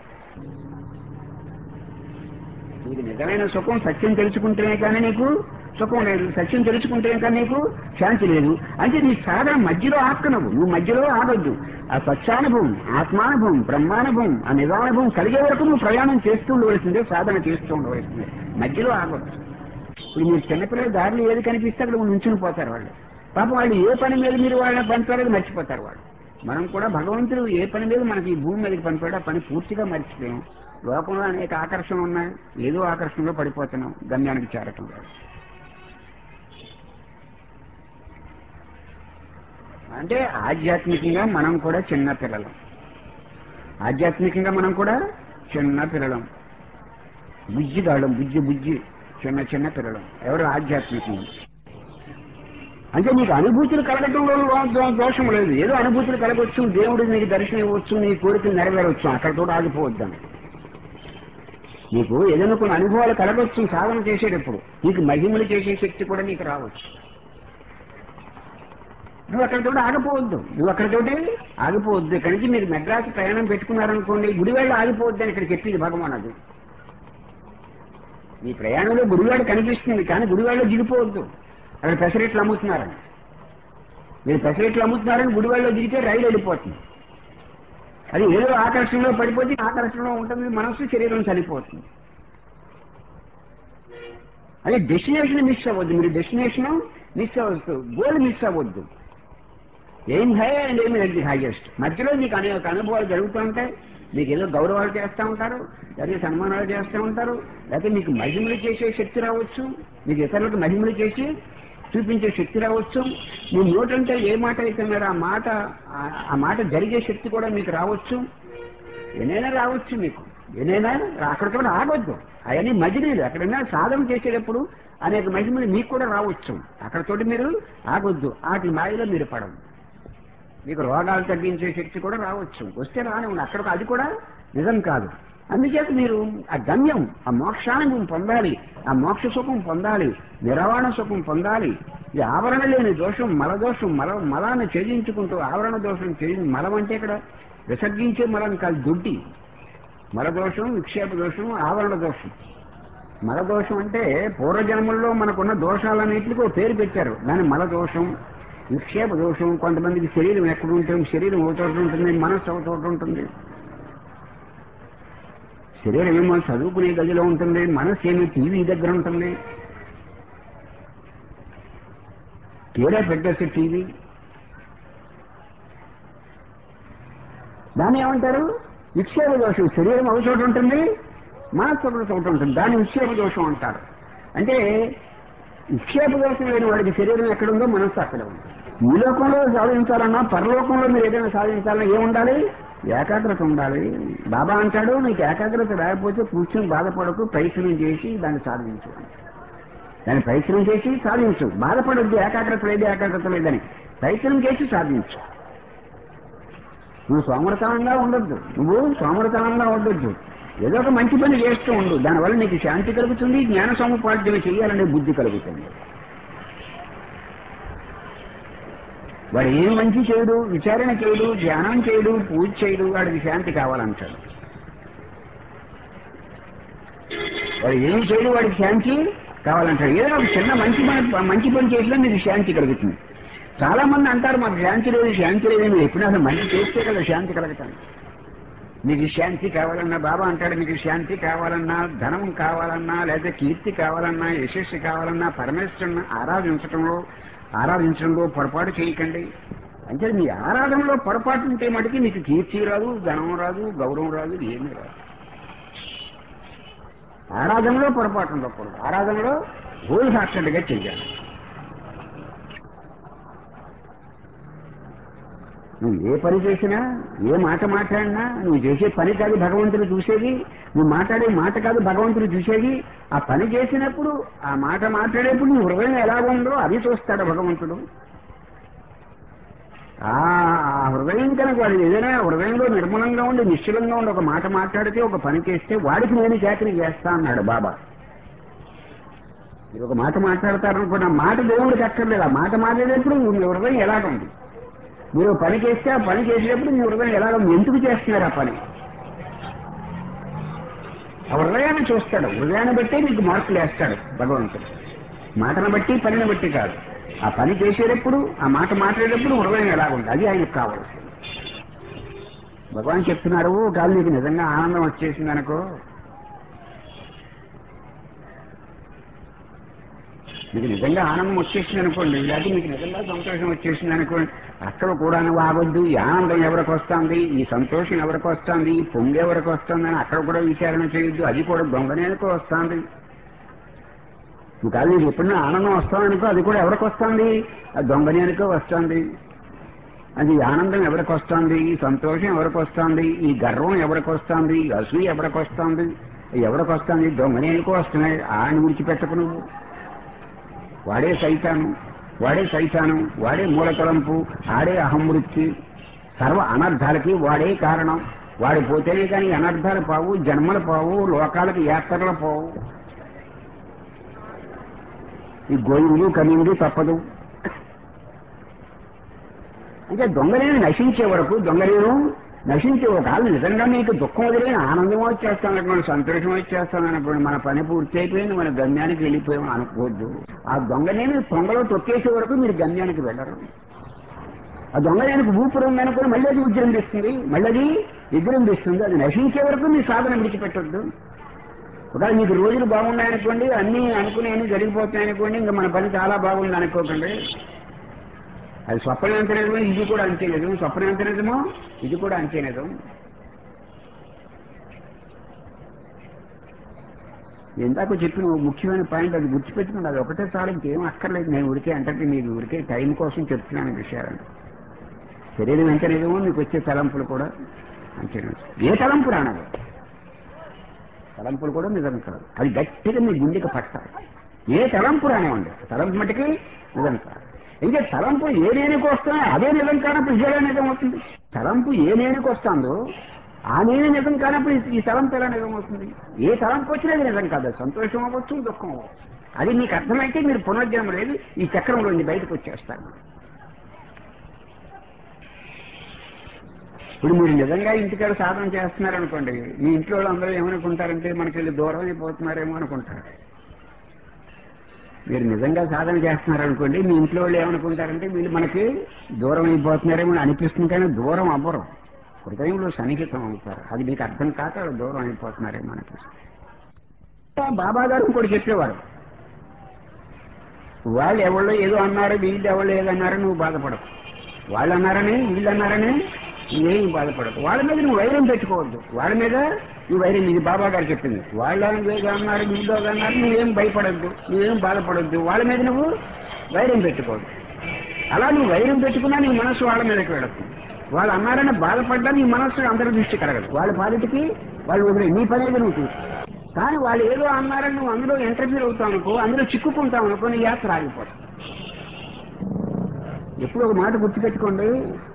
నీకు నిజమైన సుఖం సత్యం తెలుసుకుంటేనే కానీ నీకు సుఖం లేదు. సత్యం తెలుసుకుంటే ఇంకా నీకు శాంతి లేదు. అంటే నీ సాధన మధ్యలో ఆక్కనవు, నువ్వు మధ్యలో ఆగొద్దు. ఆ సత్యానుభవం, ఆత్మానుభవం, బ్రహ్మానుభవం, ఆ నిజానుభవం కలిగే వరకు నువ్వు ప్రయాణం చేస్తూ ఉండవలసిందే, సాధన చేస్తూ ఉండవలసిందే, మధ్యలో ఆగొద్దు. ఇప్పుడు మీరు చిన్నపిల్లల దారిలో ఏది కనిపిస్తే అక్కడ నుంచుని పోతారు వాళ్ళు. పాపం వాళ్ళు ఏ పని మీద మీరు వాళ్ళని పంపారని మర్చిపోతారు వాళ్ళు. మనం కూడా భగవంతుడు ఏ పని మీద మనకి ఈ భూమి మీదకి పంపాడో ఆ పని పూర్తిగా మర్చిపోయాం. లోకంలో అనేక ఆకర్షణలు ఉన్నాయి, ఏదో ఆకర్షణలో పడిపోతున్నాం, గమ్యానికి చేరటం లేదు. అంటే ఆధ్యాత్మికంగా మనం కూడా చిన్న పిల్లలం, ఆధ్యాత్మికంగా మనం కూడా చిన్న పిల్లలం, బుజ్జిగాళ్ళం, బుజ్జి చిన్న చిన్న పిల్లలం. ఎవరు ఆధ్యాత్మికంగా. అంటే నీకు అనుభూతులు కలగటంలో దోషం లేదు. ఏదో అనుభూతులు కలగవచ్చు, దేవుడు నీకు దర్శనం ఇవ్వచ్చు, నీ కోరికలు నెరవేరవచ్చు, అక్కడతో ఆగిపోవద్దాను. నీకు ఏదైనా కొన్ని అనుభవాలు కలగవచ్చు సాధన చేసేటప్పుడు, నీకు మహిమలు చేసే శక్తి కూడా నీకు రావచ్చు. నువ్వు అక్కడితోటి ఆగిపోవద్దు, ఇక్కడి నుంచి మీరు మెడ్రాస్ ప్రయాణం పెట్టుకున్నారనుకోండి, గుడివాళ్ళ ఆగిపోవద్దు అని ఇక్కడ చెప్పింది భగవానుడు. ఈ ప్రయాణంలో గుడివాడ కనిపిస్తుంది, కానీ గుడివాడలో దిగిపోవద్దు. అక్కడ పెసరెట్లు అమ్ముతున్నారని, మీరు పెసరెట్లు అమ్ముతున్నారని గుడివాడలో దిగితే రైలు వెళ్ళిపోతుంది. అది ఏదో ఆకర్షణలో పడిపోతే ఆకర్షణలో ఉంటుంది, మనస్సు శరీరం చనిపోతుంది. అది డెస్టినేషన్ మిస్ అవ్వద్దు, మీరు డెస్టినేషన్ మిస్ అవ్వద్దు, గోల్ మిస్ అవ్వద్దు. Aim high and aim the highest. మధ్యలో మీకు అనేక అనుభవాలు జరుగుతూ ఉంటాయి. మీకు ఏదో గౌరవాలు చేస్తూ ఉంటారు, లేదా సన్మానాలు చేస్తూ ఉంటారు, లేకపోతే మీకు మహిమలు చేసే శక్తి రావచ్చు, మీకు ఇతరులకు మహిమలు చేసి చూపించే శక్తి రావచ్చు. మీ నోటంటే ఏ మాట అయితున్నారో ఆ మాట జరిగే శక్తి కూడా మీకు రావచ్చు. ఏనైనా రావచ్చు మీకు, ఏనైనా అక్కడితో ఆగొద్దు. అవన్నీ మజిలీలు. ఎక్కడైనా సాధన చేసేటప్పుడు అనేక మహిమలు మీకు కూడా రావచ్చు, అక్కడతోటి మీరు ఆగొద్దు. వాటి మాయలో మీరు పడదు. మీకు రోగాలు తగ్గించే శక్తి కూడా రావచ్చు, వస్తే రానివ్వండి, అక్కడ అది కూడా నిజం కాదు. అందుచేత మీరు ఆ గమ్యం, ఆ మోక్షానుభవం పొందాలి, ఆ మోక్ష సుఖం పొందాలి, నిర్వాణ సుఖం పొందాలి. ఈ ఆవరణ లేని దోషం, మలదోషం, మలాన్ని ఛేదించుకుంటూ ఆవరణ దోషం ఛేది, మలం అంటే ఇక్కడ విసర్జించే మలం కాదు, దొడ్డి. మలదోషం, విక్షేప దోషం, ఆవరణ దోషం. మలదోషం అంటే పూర్వజన్మల్లో మనకున్న దోషాలన్నింటికి ఒక పేరు పెట్టారు, దాని మలదోషం, విక్షేప దోషం. కొంతమందికి శరీరం ఎక్కడ ఉంటుంది, శరీరం ఒక చోట ఉంటుంది, మనస్సు ఒక చోట ఉంటుంది. శరీరం ఏమో చదువుకునే గదిలో ఉంటుంది, మనస్సు ఏమో టీవీ దగ్గర ఉంటుంది. తీరా పెట్టేస్తే టీవీ, దాన్ని ఏమంటారు? విక్షేప దోషం. శరీరం ఒక చోట ఉంటుంది, మనస్సు ఒక చోట ఉంటుంది, దాన్ని విక్షేప దోషం అంటారు. అంటే విక్షేప దోషం లేని వాడికి శరీరం ఎక్కడుందో మనస్సు అక్కడ ఉంది. ఈ లోకంలో సాధించాలన్నా, పరలోకంలో మీరు ఏదైనా సాధించాలన్నా ఏముండాలి? ఏకాగ్రత ఉండాలి. బాబా అంటాడు, నీకు ఏకాగ్రత రాకపోతే కూర్చొని బాధపడకు, ప్రయత్నం చేసి దాన్ని సాధించు. దాన్ని ప్రయత్నం చేసి సాధించు, బాధపడద్దు. ఏకాగ్రత లేదని ప్రయత్నం చేసి సాధించు. నువ్వు సోమరతనంగా ఉండొద్దు, ఏదో ఒక మంచి పని చేస్తూ ఉండు. దానివల్ల నీకు శాంతి కలుగుతుంది, జ్ఞాన సముపార్జన చేయాలనే బుద్ధి కలుగుతుంది. వాడు ఏం మంచి చేయడు, విచారణ చేయడు, ధ్యానం చేయడు, పూజ చేయడు, వాడికి శాంతి కావాలంటాడు. వాడు ఏం చేయడు, వాడికి శాంతి కావాలంటాడు. ఏదో ఒక చిన్న మంచి పని చేసినా మీకు శాంతి కలుగుతుంది. చాలా మంది అంటారు, మాకు శాంతి లేదు. మీరు ఎప్పుడు అసలు మంచి చేస్తే కదా శాంతి కలుగుతాను. మీకు శాంతి కావాలన్నా, బాబా అంటాడు, మీకు శాంతి కావాలన్నా, ధనం కావాలన్నా, లేదా కీర్తి కావాలన్నా, యశస్సు కావాలన్నా, పరమేశ్వరుని ఆరాధించడంలో పొరపాటు చేయకండి. అంటే మీ ఆరాధనలో పొరపాటు ఉంటే మటుకి మీకు కీర్తి రాదు, ధనం రాదు, గౌరవం రాదు, ఏమీ రాదు. ఆరాధనలో పొరపాటు ఉండకూడదు, ఆరాధనలో హోల్ హార్టెడ్గా చెయ్యాలి. నువ్వు ఏ పని చేసినా, ఏ మాట మాట్లాడినా, నువ్వు చేసే పని కాదు భగవంతుడు చూసేది, నువ్వు మాట్లాడే మాట కాదు భగవంతుడు చూసేది. ఆ పని చేసినప్పుడు, ఆ మాట మాట్లాడేప్పుడు నీ హృదయం ఎలా ఉందో అది చూస్తాడు భగవంతుడు. ఆ హృదయం కనుక వాడు ఏదైనా హృదయంలో నిర్మలంగా ఉండి, నిశ్చలంగా ఉండి ఒక మాట మాట్లాడితే, ఒక పని చేస్తే వాడికి నేను చాకరీ చేస్తా అన్నాడు బాబా. మీరు ఒక మాట మాట్లాడతారనుకోండి, ఆ మాట దేవుడికి అక్కర్లేదు. ఆ మాట మాట్లాడేప్పుడు మీ హృదయం ఎలాగ ఉంది, మీరు పని చేస్తే ఆ పని చేసేటప్పుడు మీ హృదయం ఎలాగ ఎందుకు చేస్తున్నారు ఆ పని, ఆ హృదయాన్ని చూస్తాడు. హృదయాన్ని బట్టే మీకు మార్కులు వేస్తాడు భగవంతుడు. మాటను బట్టి పనిని బట్టి కాదు. ఆ పని చేసేటప్పుడు, ఆ మాట మాట్లాడేటప్పుడు హృదయం ఎలా ఉంది, అది ఆయనకు కావాల్సింది. భగవాన్ చెప్తున్నారు, కాదు నీకు నిజంగా ఆనందం వచ్చేసింది అనుకో, మీకు నిజంగా ఆనందం వచ్చేసింది అనుకోండి, లేకపోతే మీకు నిజంగా సంతోషం వచ్చేసింది అనుకోండి, అక్కడ కూడా నువ్వు ఆగొద్దు. ఈ ఆనందం ఎవరికి వస్తుంది, ఈ సంతోషం ఎవరికి వస్తుంది, ఈ పొంగు ఎవరికి వస్తుంది అని అక్కడ కూడా విచారణ చేయొద్దు. అది కూడా దొంగనేందుకు వస్తుంది. ఇంకా నీకు ఎప్పుడైనా ఆనందం వస్తామనుకో, అది కూడా ఎవరికి వస్తుంది, అది దొంగనేందుకో వస్తుంది. అది ఆనందం ఎవరికి వస్తుంది, ఈ సంతోషం ఎవరికి వస్తుంది, ఈ గర్వం ఎవరికి వస్తుంది, ఈ అసూయ ఎవరికి వస్తుంది, ఎవరికి వస్తుంది, దొంగనేందుకో వస్తున్నాయి. ఆయన విడిచిపెట్టకు నువ్వు. వాడే సైతాను, వాడే మూలతలంపు, ఆడే అహంవృత్తి, సర్వ అనర్థాలకి వాడే కారణం. వాడు పోతేనే కానీ అనర్థాలు పావు, జన్మలు పావు, లోకాలకు యాత్రలు పోవు. ఈ గోయింది కమింది తప్పదు. అంటే దొంగలేను నశించే వరకు, ఒకవేళ నిజంగా మీకు దుఃఖం వదిలేని ఆనందం వచ్చేస్తాను అనుకోండి, సంతోషం వచ్చేస్తాను అనుకోండి, మన పని పూర్తి అయిపోయింది, మన గమ్యానికి వెళ్ళిపోయాం అనుకోవద్దు. ఆ దొంగలేని తొంగలో తొక్కేసే వరకు మీరు గమ్యానికి వెళ్ళరు. ఆ దొంగలేనికి ఊపిరి ఉందనుకుని మళ్ళీ అది విజృంభిస్తుంది. అది నశించే వరకు మీ సాధన విడిచిపెట్టొద్దు. ఒకవేళ మీకు రోజులు బాగున్నాయనుకోండి, అన్నీ అనుకునేవి జరిగిపోతున్నాయనుకోండి, ఇంకా మన పని చాలా బాగుంది అనుకోకండి. అది స్వప్నం ఎంత నిజమో ఇది కూడా అంతే నిజం, స్వప్నం ఎంత నిజమో ఇది కూడా అంతే నిజం. ఇందాక చెప్పిన ముఖ్యమైన పాయింట్ అది గుర్తుపెట్టుకుని, అది ఒకటే చాలు, ఇంకేం అక్కర్లేదు. నేను ఉరికే అంటే మీకు ఉరికే టైం కోసం చెప్తున్నాను విషయాలను. శరీరం ఎంత నిజమో మీకు వచ్చే తలంపులు కూడా అంతే నిజం. ఏ తలంపు రానదు, తలంపులు కూడా నిజం కాదు. అది గట్టిగా మీ గుండెకి పట్టాలి. ఏ తలంపు రానివ్వండి, తలంపు మటుకి నిజం కాదు. అయితే తలంపు ఏ నేనుకు వస్తున్నా అదే నిజం కానప్పుడు ఇదే నిజం అవుతుంది. తలంపు ఏ నేనుకు వస్తుందో ఆ నేను నిజం కానప్పుడు ఈ తలంపు ఎలా నిజం అవుతుంది? ఏ తలంపు వచ్చినా అది నిజం కాదు. సంతోషం అవ్వచ్చు, దుఃఖం అవ్వచ్చు. అది మీకు అర్థమైతే మీరు పునర్జన్మ లేదు, ఈ చక్రంలోంచి బయటకు వచ్చేస్తారు. ఇప్పుడు మీరు నిజంగా ఇంటికాడ సాధన చేస్తున్నారనుకోండి, మీ ఇంట్లో వాళ్ళు అందరూ ఏమనుకుంటారంటే మనకి వీళ్ళు దూరం అయిపోతున్నారేమో అనుకుంటారు. మీరు నిజంగా సాధన చేస్తున్నారనుకోండి, మీ ఇంట్లో వాళ్ళు ఏమనుకుంటారంటే వీళ్ళు మనకి దూరం అయిపోతున్నారేమో అనిపిస్తుంది, కానీ దూరం అవ్వరు, హృదయంలో సన్నిహితం అవుతారు. అది మీకు అర్థం కాక దూరం అయిపోతున్నారేమో అనిపిస్తుంది. బాబా గారు కూడా చెప్పేవారు, వాళ్ళు ఎవరో ఏదో అన్నారు, వీళ్ళు ఎవరో ఏదో అన్నారు, నువ్వు బాధపడకు. వాళ్ళు అన్నారని వీళ్ళు అన్నారని నువ్వేం బాధపడకు. వాళ్ళ మీద నువ్వు వైరం పెట్టుకోవద్దు. వాళ్ళ మీద నువ్వు వైరం, ఇది బాబా గారు చెప్పింది. వాళ్ళ ఏదో అన్నారు, వీళ్ళు అన్నారు, నువ్వేం భయపడద్దు, నువ్వేం బాధపడద్దు. వాళ్ళ మీద నువ్వు వైరం పెట్టుకోవద్దు. అలా నువ్వు వైరం పెట్టుకున్నా నీ మనస్సు వాళ్ళ మీదకి వెళ్ళదు. వాళ్ళు అన్నారని బాధపడ్డా నీ మనస్సు అంతర్దృష్టి కలగదు. వాళ్ళ పాలిటికి వాళ్ళు వదిలే, నీ పని ఏదో నువ్వు చూసు. కానీ వాళ్ళు ఏదో అన్నారని నువ్వు అందులో ఇంటర్వ్యూ అవుతావు అనుకో, అందులో చిక్కుకుంటావు అనుకో, నీ యాత్ర ఆగిపోతుంది. ఎప్పుడు ఒక మాట గుర్తుపెట్టుకోండి,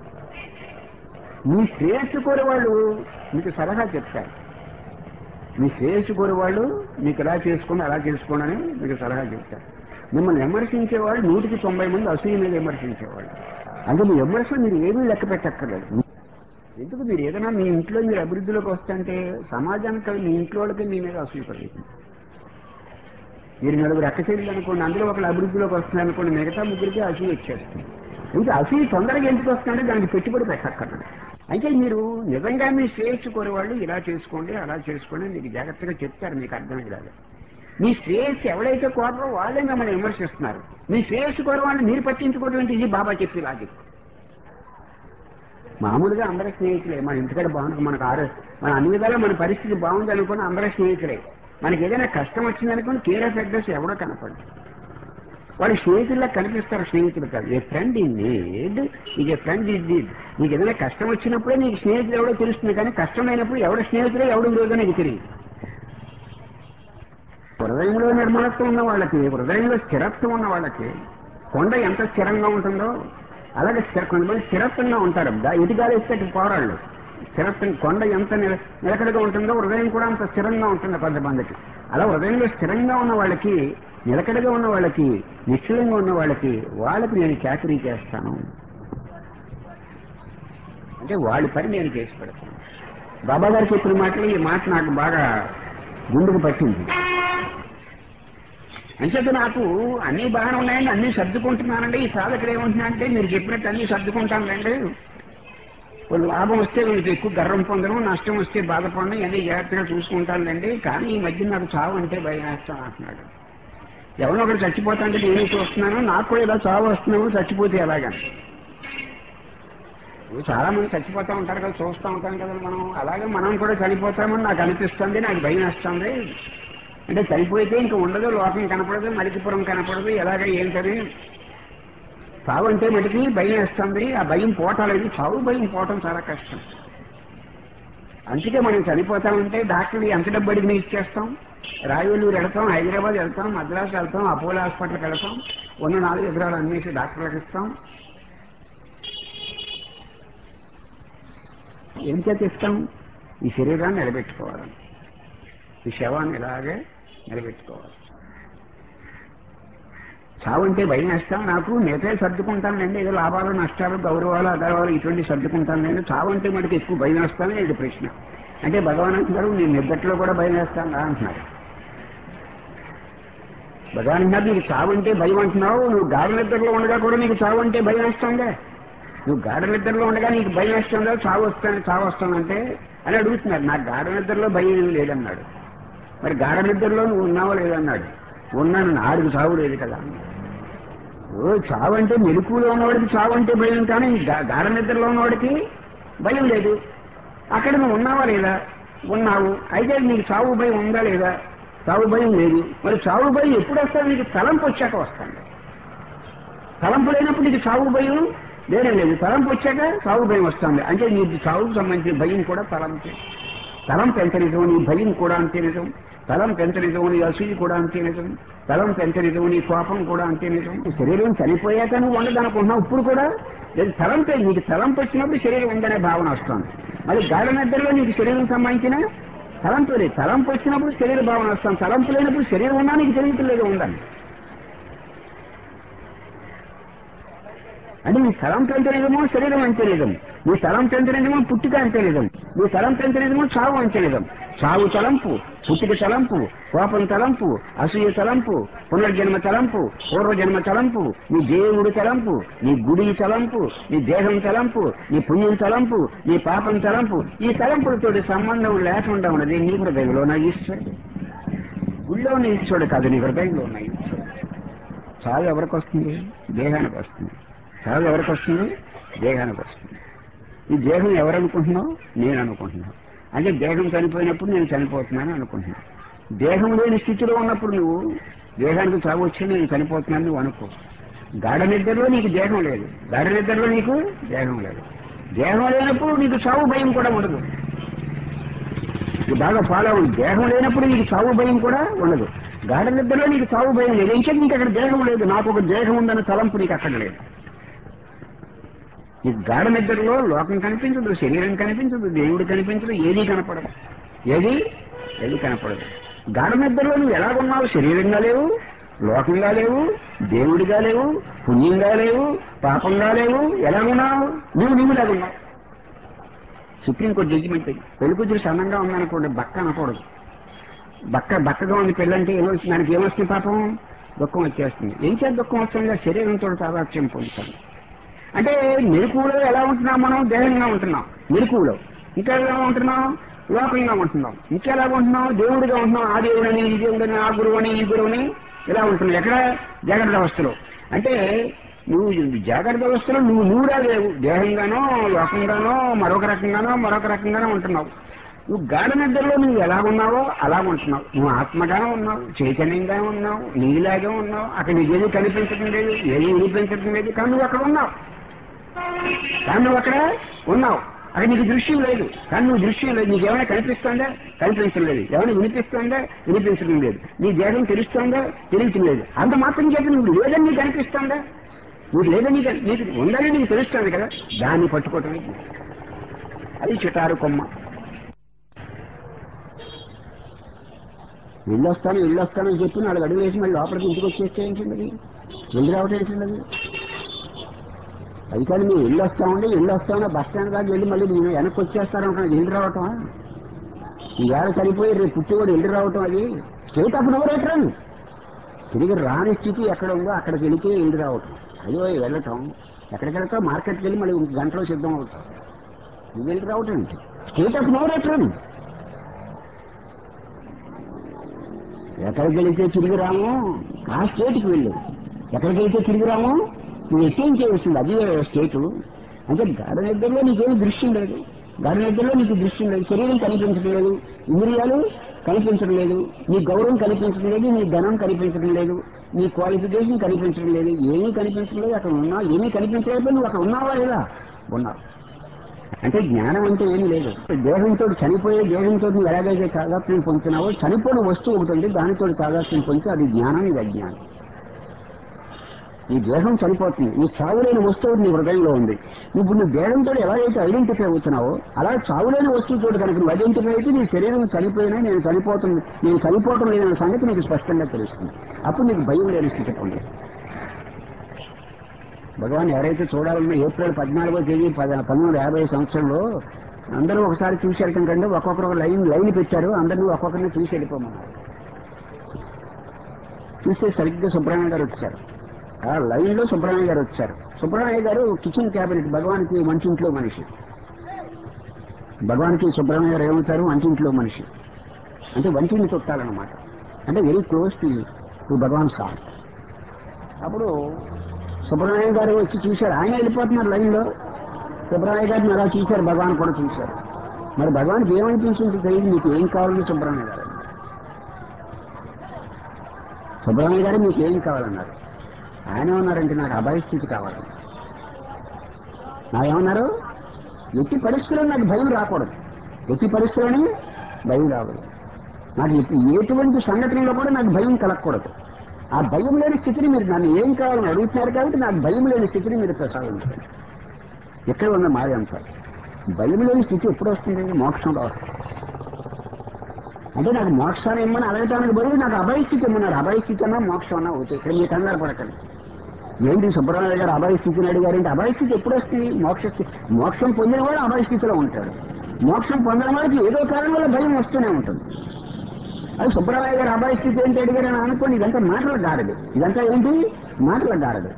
మీ శ్రేయస్సు కోరే వాళ్ళు మీకు సలహా చెప్తారు. మీ శ్రేయస్సు కోరే వాళ్ళు మీకు ఎలా చేసుకోండి అలా చేసుకోండి అని మీకు సలహా చెప్తారు. మిమ్మల్ని విమర్శించేవాళ్ళు 190 మంది అసూయ మీద విమర్శించేవాళ్ళు. అంటే మీ విమర్శలు మీరు ఏమీ లెక్క పెట్టక్కర్లేదు. ఎందుకు మీరు ఏదైనా మీ ఇంట్లో మీరు అభివృద్ధిలోకి వస్తుంటే సమాజానికి మీ ఇంట్లో వాళ్ళకి మీ మీద అసూయ కలుగుతుంది. మీరు నలుగురు అక్కచెల్లి అనుకోండి, అందులో ఒకళ్ళు అభివృద్ధిలోకి వస్తున్నారు అనుకోండి, మిగతా ముగ్గురికి అసూయ వచ్చేస్తుంది. ఇంకా అసూయ తొందరగా ఎందుకు వస్తుందంటే దానికి పెట్టుబడి పెట్టక్కర్లేదు. అయితే మీరు నిజంగా మీ శ్రేయస్సు కోరేవాళ్ళు ఇలా చేసుకోండి అలా చేసుకోండి మీకు జాగ్రత్తగా చెప్తారు, మీకు అర్థమయ్యేలాగా. మీ శ్రేయస్సు ఎవరైతే కోరో వాళ్ళే మిమ్మల్ని విమర్శిస్తున్నారు. మీ శ్రేయస్సు కోరేవాళ్ళు మీరు పట్టించుకోవడం ఇది బాబా చెప్పి లాజిక్. మామూలుగా అందరూ స్నేహితులే. మన ఇంటికాడ బాగుంటుంది, మన అన్ని విధాలా మన పరిస్థితి బాగుంది అనుకుని అందరూ స్నేహితులే. మనకి ఏదైనా కష్టం వచ్చిందనుకుని కేర్ ఆఫ్ అడ్రస్ ఎవడో కనపడదు. వాళ్ళు స్నేహితుల్లా కనిపిస్తారు, స్నేహితులు కాదు. ఏ ఫ్రెండ్ ఇన్ నీడ్ ఇక ఏ ఫ్రెండ్ ఇన్ నీడ్. నీకు ఏదైనా కష్టం వచ్చినప్పుడే నీకు స్నేహితులు ఎవడో తెలుస్తుంది, కానీ కష్టం అయినప్పుడు ఎవడ స్నేహితులే ఎవడు విరోధో నీకు తెలియదు. హృదయంలో నిర్మలత్వం ఉన్న వాళ్ళకి, హృదయంలో స్థిరత్వం ఉన్న వాళ్ళకి కొండ ఎంత స్థిరంగా ఉంటుందో అలాగే కొంతమంది స్థిరత్వంగా ఉంటారు. ఇటుగాలేస్తే పోరాళ్ళు స్థిరత్వం. కొండ ఎంత నిలకడగా ఉంటుందో హృదయం కూడా అంత స్థిరంగా ఉంటుంది కొంతమందికి. అలా హృదయంలో స్థిరంగా ఉన్న వాళ్ళకి, నిలకడగా ఉన్న వాళ్ళకి, నిశ్చలంగా ఉన్న వాళ్ళకి నేను చాకరీ చేస్తాను అంటే వాళ్ళ పని నేను చేసి పెడతాను. బాబా గారు చెప్పిన మాటలు, ఈ మాట నాకు బాగా గుండెకు పట్టింది. అంచేత నాకు అన్ని బాగానే ఉన్నాయండి, అన్ని సర్దుకుంటున్నానండి. ఈ సాధకుడు ఏమంటున్నానంటే మీరు చెప్పినట్టు అన్ని సర్దుకుంటానులేండి, కొన్ని లాభం వస్తే మీకు ఎక్కువ గర్వం పొందడం, నష్టం వస్తే బాధపడడం, ఇవన్నీ జాగ్రత్తగా చూసుకుంటానులేండి. కానీ ఈ మధ్య నాకు చావు అంటే భయం వేస్తాను అంటున్నాడు. ఎవరో ఒకటి చచ్చిపోతాంటే నేను చూస్తున్నాను, నాకు కూడా ఇలా చావు వస్తున్నాము, చచ్చిపోతే ఎలాగని. చాలా మంది చచ్చిపోతూ ఉంటారు కదా, చూస్తూ ఉంటాం కదా మనం. అలాగే మనం కూడా చనిపోతామని నాకు అనిపిస్తుంది, నాకు భయం వేస్తుంది. అంటే చనిపోతే ఇంక ఉండదు, లోకం కనపడదు, మలికిపురం కనపడదు, ఎలాగ ఏంటని చావు అంటే మటుకి భయం వేస్తుంది. ఆ భయం పోవటాలేదు, చావు భయం పోవటం చాలా కష్టం. అందుకే మనం చనిపోతామంటే డాక్టర్లు ఎంత డబ్బు అడిగినా ఇచ్చేస్తాం. రాయవల్లూరు వెళ్తాం, హైదరాబాద్ వెళ్తాం, మద్రాసు వెళ్తాం, అపోలో హాస్పిటల్కి వెళ్తాం, ఉన్న 4 ఎకరాలు అన్నేసి డాక్టర్లకు ఇస్తాం. ఏం చేత ఇస్తాం? ఈ శరీరాన్ని నిలబెట్టుకోవాలి, ఈ శవాన్ని ఇలాగే నిలబెట్టుకోవాలి. చావు అంటే భయం వేస్తాం. నాకు మిగతా సర్దుకుంటానండి, ఏదో లాభాలు నష్టాలు గౌరవాలు అగౌరవాలు ఇటువంటి సర్దుకుంటానండి. చావు అంటే మనకి ఎక్కువ భయం వేస్తాను. ఇది ప్రశ్న. అంటే భగవాన్ అంటున్నారు నేను నిద్దట్లో కూడా భయం వేస్తాను రా అంటున్నారు. భగవాన్ అన్నారు నీకు చావు అంటే భయం అంటున్నావు, నువ్వు గాఢ నిద్రలో ఉండగా కూడా నీకు చావు అంటే భయం వేస్తుందా? నువ్వు గాఢ నిద్రలో ఉండగా నీకు భయం వేస్తుందా చావు వస్తానంటే అని అడుగుతున్నారు. నాకు గాఢ నిద్రలో భయం ఏమి లేదన్నాడు. మరి గాఢ నిద్రలో నువ్వు ఉన్నావో లేదన్నాడు. ఉన్నాను, ఆడికి చావు లేదు కదా. చావు అంటే మెలకువలో ఉన్నవాడికి చావు అంటే భయం, కానీ గాఢ నిద్రలో ఉన్నవాడికి భయం లేదు. అక్కడ నువ్వు ఉన్నావా లేదా? ఉన్నావు. అయితే నీకు చావు భయం ఉందా లేదా? చావు భయం లేదు. మరి చావు భయం ఎప్పుడు వస్తుంది? నీకు తలంపు వచ్చాక వస్తుంది. తలంపు లేనప్పుడు నీకు చావు భయం లేనే లేదు. తలంపు వచ్చాక చావు భయం వస్తుంది. అంటే నీకు చావుకు సంబంధించిన భయం కూడా తలంపు. తలంపు ఎంత నిజం, నీ భయం కూడా అంతే నిజం. తలంపు ఎంత నిజం, నీ అసూయ కూడా అంతే నిజం. తలంపు ఎంత నిజం, నీ కోపం కూడా అంతే నిజం. శరీరం చనిపోయాక నువ్వు ఉండదనుకుంటున్నావు. ఇప్పుడు కూడా తలంపే. నీకు తలంపు వచ్చినప్పుడు శరీరం ఉందనే భావన వస్తుంది. మరి గాఢ నిద్రలో నీకు శరీరం సంబంధించిన తలంపు లేదు. తలంపు వచ్చినప్పుడు శరీర భావన వస్తుంది. తలంపు లేనప్పుడు శరీరం ఉన్నా నీకు తెలియట్లేదు ఉందని. అంటే నీ తలంపు ఎంత నిజమో శరీరం అంతే నిజం. నీ తలంపు ఎంత నిజమో పుట్టిక అంతే నిజం. నీ తలంపు ఎంత నిజమో చావు అంతే నిజం. చావు తలంపు, పుట్టిక తలంపు, కోపం తలంపు, అసూయ తలంపు, పునర్జన్మ తలంపు, పూర్వజన్మ తలంపు, నీ దేవుడు తలంపు, నీ గుడి తలంపు, నీ దేహం తలంపు, నీ పుణ్యం తలంపు, నీ పాపం తలంపు. ఈ తలంపులతో సంబంధం లేకుండా ఉన్నది నీ హృదయంలో ఉన్న ఈశ్వరుడు. గుళ్ళో ఉన్న ఈశ్వరుడు కాదు, నీ హృదయంలో ఉన్న ఈశ్వరుడు. చావు ఎవరికి వస్తుంది? దేహానికి వస్తుంది. చావు ఎవరికి వస్తుంది? దేహానికి వస్తుంది. ఈ దేహం ఎవరనుకుంటున్నావు? నేను అనుకుంటున్నాను. అంటే దేహం చనిపోయినప్పుడు నేను చనిపోతున్నాను అనుకుంటున్నాను. దేహం లేని స్థితిలో ఉన్నప్పుడు నువ్వు దేహానికి చావు వచ్చి నేను చనిపోతున్నాను నువ్వు అనుకో. గాఢ నిద్రలో నీకు దేహం లేదు. గాఢ నిద్రలో నీకు దేహం లేదు. దేహం లేనప్పుడు నీకు చావు భయం కూడా ఉండదు. ఇది బాగా ఫాలో అవ్వండి. దేహం లేనప్పుడు నీకు చావు భయం కూడా ఉండదు. గాఢ నిద్రలో నీకు చావు భయం లేదు. ఇంకేం నీకు అక్కడ దేహం లేదు. నాకు ఒక దేహం ఉందన్న తలంపు నీకు అక్కడ లేదు. నీకు గాఢ నిద్రలో లోకం కనిపించదు, శరీరం కనిపించదు, దేవుడు కనిపించదు, ఏదీ కనపడదు. ఏది కనపడదు. గాఢ నిద్రలో నువ్వు ఎలాగున్నావు? శరీరంగా లేవు, లోకంగా లేవు, దేవుడిగా లేవు, పుణ్యంగా లేవు, పాపంగా లేవు. ఎలాగున్నావు? నువ్వులాగున్నావు. Supreme court judgement. పెళ్లి కూతురు సన్నంగా ఉందనుకోండి, బక్క అనకూడదు. బక్కగా ఉంది పెళ్ళంటే ఏమొస్తుంది? దానికి ఏమొస్తుంది? పాపం దుఃఖం వచ్చేస్తుంది. ఏం చేత దుఃఖం వస్తుంది? శరీరంతో తాదాత్మ్యం పొందుతాను. అంటే మెలకువలో ఎలా ఉంటున్నాం? మనం దేహంగా ఉంటున్నాం మెలకువలో. ఇంకా ఎలా ఉంటున్నాం? లోకంగా ఉంటున్నాం. ఇంకెలా ఉంటున్నాం? దేవుడిగా ఉంటున్నాం. ఆ దేవుడని, ఈ దేవుడని, ఆ గురువని, ఈ గురువుని ఇలా ఉంటున్నావు. ఎక్కడ? జాగ్రత్త అవస్థలో. అంటే నువ్వు జాగ్రత్త అవస్థలో నువ్వురా లేవు. దేహంగానో, లోకంగానో, మరొక రకంగానో ఉంటున్నావు. నువ్వు గాఢ నిద్రలో నువ్వు ఎలాగున్నావో అలాగుంటున్నావు. నువ్వు ఆత్మగానే ఉన్నావు, చైతన్యంగా ఉన్నావు, నీలాగే ఉన్నావు. అక్కడ నీకేది కనిపించడం లేదు, ఏది వినిపించడం లేదు, కానీ నువ్వు అక్కడ ఉన్నావు. అక్కడ నీకు దృశ్యం లేదు, కానీ నువ్వు దృశ్యం లేదు. నీకు ఏమైనా కనిపిస్తుందా? కనిపించడం లేదు. ఏమైనా వినిపిస్తుందా? వినిపించడం లేదు. నీ దేహం తెలుస్తుందా? తెలియటం లేదు. అంత మాత్రం చేత నువ్వు లేదని నీకు అనిపిస్తుందా? నువ్వు లేదని నీకు ఉందని నీకు తెలుస్తుంది కదా, దాన్ని పట్టుకోవటమే. అది చిటారు కొమ్మ. ఇల్లు వస్తానని చెప్పి 4 అడుగులు వేసి మళ్ళీ లోపలికి ఇంటికి వచ్చేస్తే ఏంటండి? వెళ్ళి రావటం ఏంటండి? అది కానీ మీరు ఇల్లు వస్తామన్నా బస్ స్టాండ్ దాకా వెళ్ళి మళ్ళీ మీరు వెనక్కి వచ్చేస్తారనుకున్నది వెళ్ళి రావటం. ఈవేళ చనిపోయి రేపు పుట్టివాడు వెళ్ళి రావటం, అది స్టేట్ ఆఫ్ నో రిటర్న్. తిరిగి రాని స్థితి ఎక్కడ ఉందో అక్కడికి వెళితే వెళ్ళి రావటం. అయ్యో వెళ్ళటం, ఎక్కడికి వెళ్తావు? మార్కెట్కి వెళ్ళి మళ్ళీ గంటలో సిద్ధం అవుతాం. నువ్వు వెళ్ళి రావటం ఏంటి? State of no return. ఎక్కడికి వెళితే తిరిగి రాము ఆ స్టేట్కి వెళ్ళు. ఎక్కడికి వెళితే తిరిగి రాము నువ్వు ఎస్సేం చేయవలసింది అదే స్టేటు. అంటే గాఢ నిద్రలో నీకేమి దృశ్యం లేదు. గాఢ నిద్రలో నీకు దృశ్యం లేదు. శరీరం కనిపించడం లేదు, ఇంద్రియాలు కనిపించడం లేదు, నీ గౌరవం కనిపించడం లేదు, నీ ధనం కనిపించడం లేదు, నీ క్వాలిఫికేషన్ కనిపించడం లేదు, ఏమీ కనిపించడం లేదు. అక్కడ ఉన్నా ఏమీ కనిపించలేదు. నువ్వు అక్కడ ఉన్నావా లేదా? ఉన్నావు. అంటే జ్ఞానం అంటే ఏమీ లేదు. దేహంతో చనిపోయే దేహంతో నువ్వు ఎలాగైతే తాదాత్మ్యం పొందుతున్నావో చనిపోయిన వస్తువు ఒకటి ఉంది, దానితో తాదాత్మ్యం పొందితే అది జ్ఞానం, ఇది అజ్ఞానం. ఈ దేహం చనిపోతుంది, నీ చావులేని వస్తువు నీ హృదయంలో ఉంది. ఇప్పుడు నువ్వు దేహంతో ఎలాగైతే ఐడెంటిఫై అవుతున్నావో అలా చావులేని వస్తువుతో కనుక నువ్వు ఐడెంటిఫై అయితే నీ శరీరం చనిపోయినా నేను చనిపోవటం లేదన్న సంగతి నీకు స్పష్టంగా తెలుస్తుంది. అప్పుడు నీకు భయం లేని స్థితి పొంది. భగవాన్ ఎవరైతే చూడాలన్నా ఏప్రిల్ 14వ తేదీ 1950 సంవత్సరంలో అందరూ ఒకసారి చూసి వెళ్ళటం కంటే ఒక్కొక్కరు లైన్ పెట్టారు. అందరినీ ఒక్కొక్కరిని చూసి వెళ్ళిపోమన్నారు. చూస్తే సరిగ్గా సుబ్రహ్మణ్య గారు వచ్చారు. ఆ లైన్లో సుబ్రహ్మణ్య గారు వచ్చారు. సుబ్రహ్మణ్య గారు కిచెన్ క్యాబినెట్, భగవానికి వంటింట్లో మనిషి. భగవానికి సుబ్రహ్మణ్య గారు ఏమవుతారు? వంటింట్లో మనిషి. అంటే వంటిని చుట్టాలన్నమాట. అంటే very close to Bhagwan sir. అప్పుడు సుబ్రహ్మణ్య గారు వచ్చి చూశారు. ఆయన వెళ్ళిపోతున్నారు లైన్లో. సుబ్రహ్మణ్య గారిని అలా చూశారు. భగవాన్ కూడా చూశారు. మరి భగవాన్కి ఏమనిపించింది తెలియదు. మీకు ఏం కావాలని సుబ్రహ్మణ్య గారు అన్నారు. సుబ్రహ్మణ్య గారు మీకు ఏం కావాలన్నారు. ఆయన ఏమన్నారంటే నాకు అభయస్థితి కావాలన్నారు. నాకేమన్నారు? ఎట్టి పరిస్థితుల్లో నాకు భయం రాకూడదు. ఎట్టి పరిస్థితుల్లోనే భయం రాకూడదు. నాకు ఎటువంటి సంఘటనలో కూడా నాకు భయం కలగకూడదు. ఆ భయం లేని స్థితిని మీరు నన్ను ఏం కావాలని అడుగుతున్నారు కాబట్టి నాకు భయం లేని స్థితిని మీరు ప్రసాదించారు. ఎక్కడ ఉన్న మాయ అంతా భయం లేని స్థితి ఎప్పుడు వస్తుంది? మోక్షంలో వస్తుంది. అంటే నాకు మోక్షాన్ని ఇమ్మని అడగటానికి బదులు నాకు అభయస్థితి ఇమ్మన్నారు. అభయస్థితి అన్నా మోక్షం అన్నా అవుతాయి. ఇక్కడ మీరు కంగారు పడకండి. ఏంటి సుబ్రహ్మణ్య గారు అభయస్థితిని అడిగారంటే అభయస్థితి ఎప్పుడు వస్తుంది? మోక్షం పొందిన వాడు అభయస్థితిలో ఉంటాడు. మోక్షం పొందిన వాడికి ఏదో కారణం వల్ల భయం వస్తూనే ఉంటుంది. అది సుబ్రహ్మణ్య గారు అభయస్థితి ఏంటి అడిగారని అనుకోండి. ఇదంతా మాటల గారదు. ఇదంతా ఏంటి? మాటల గారదు.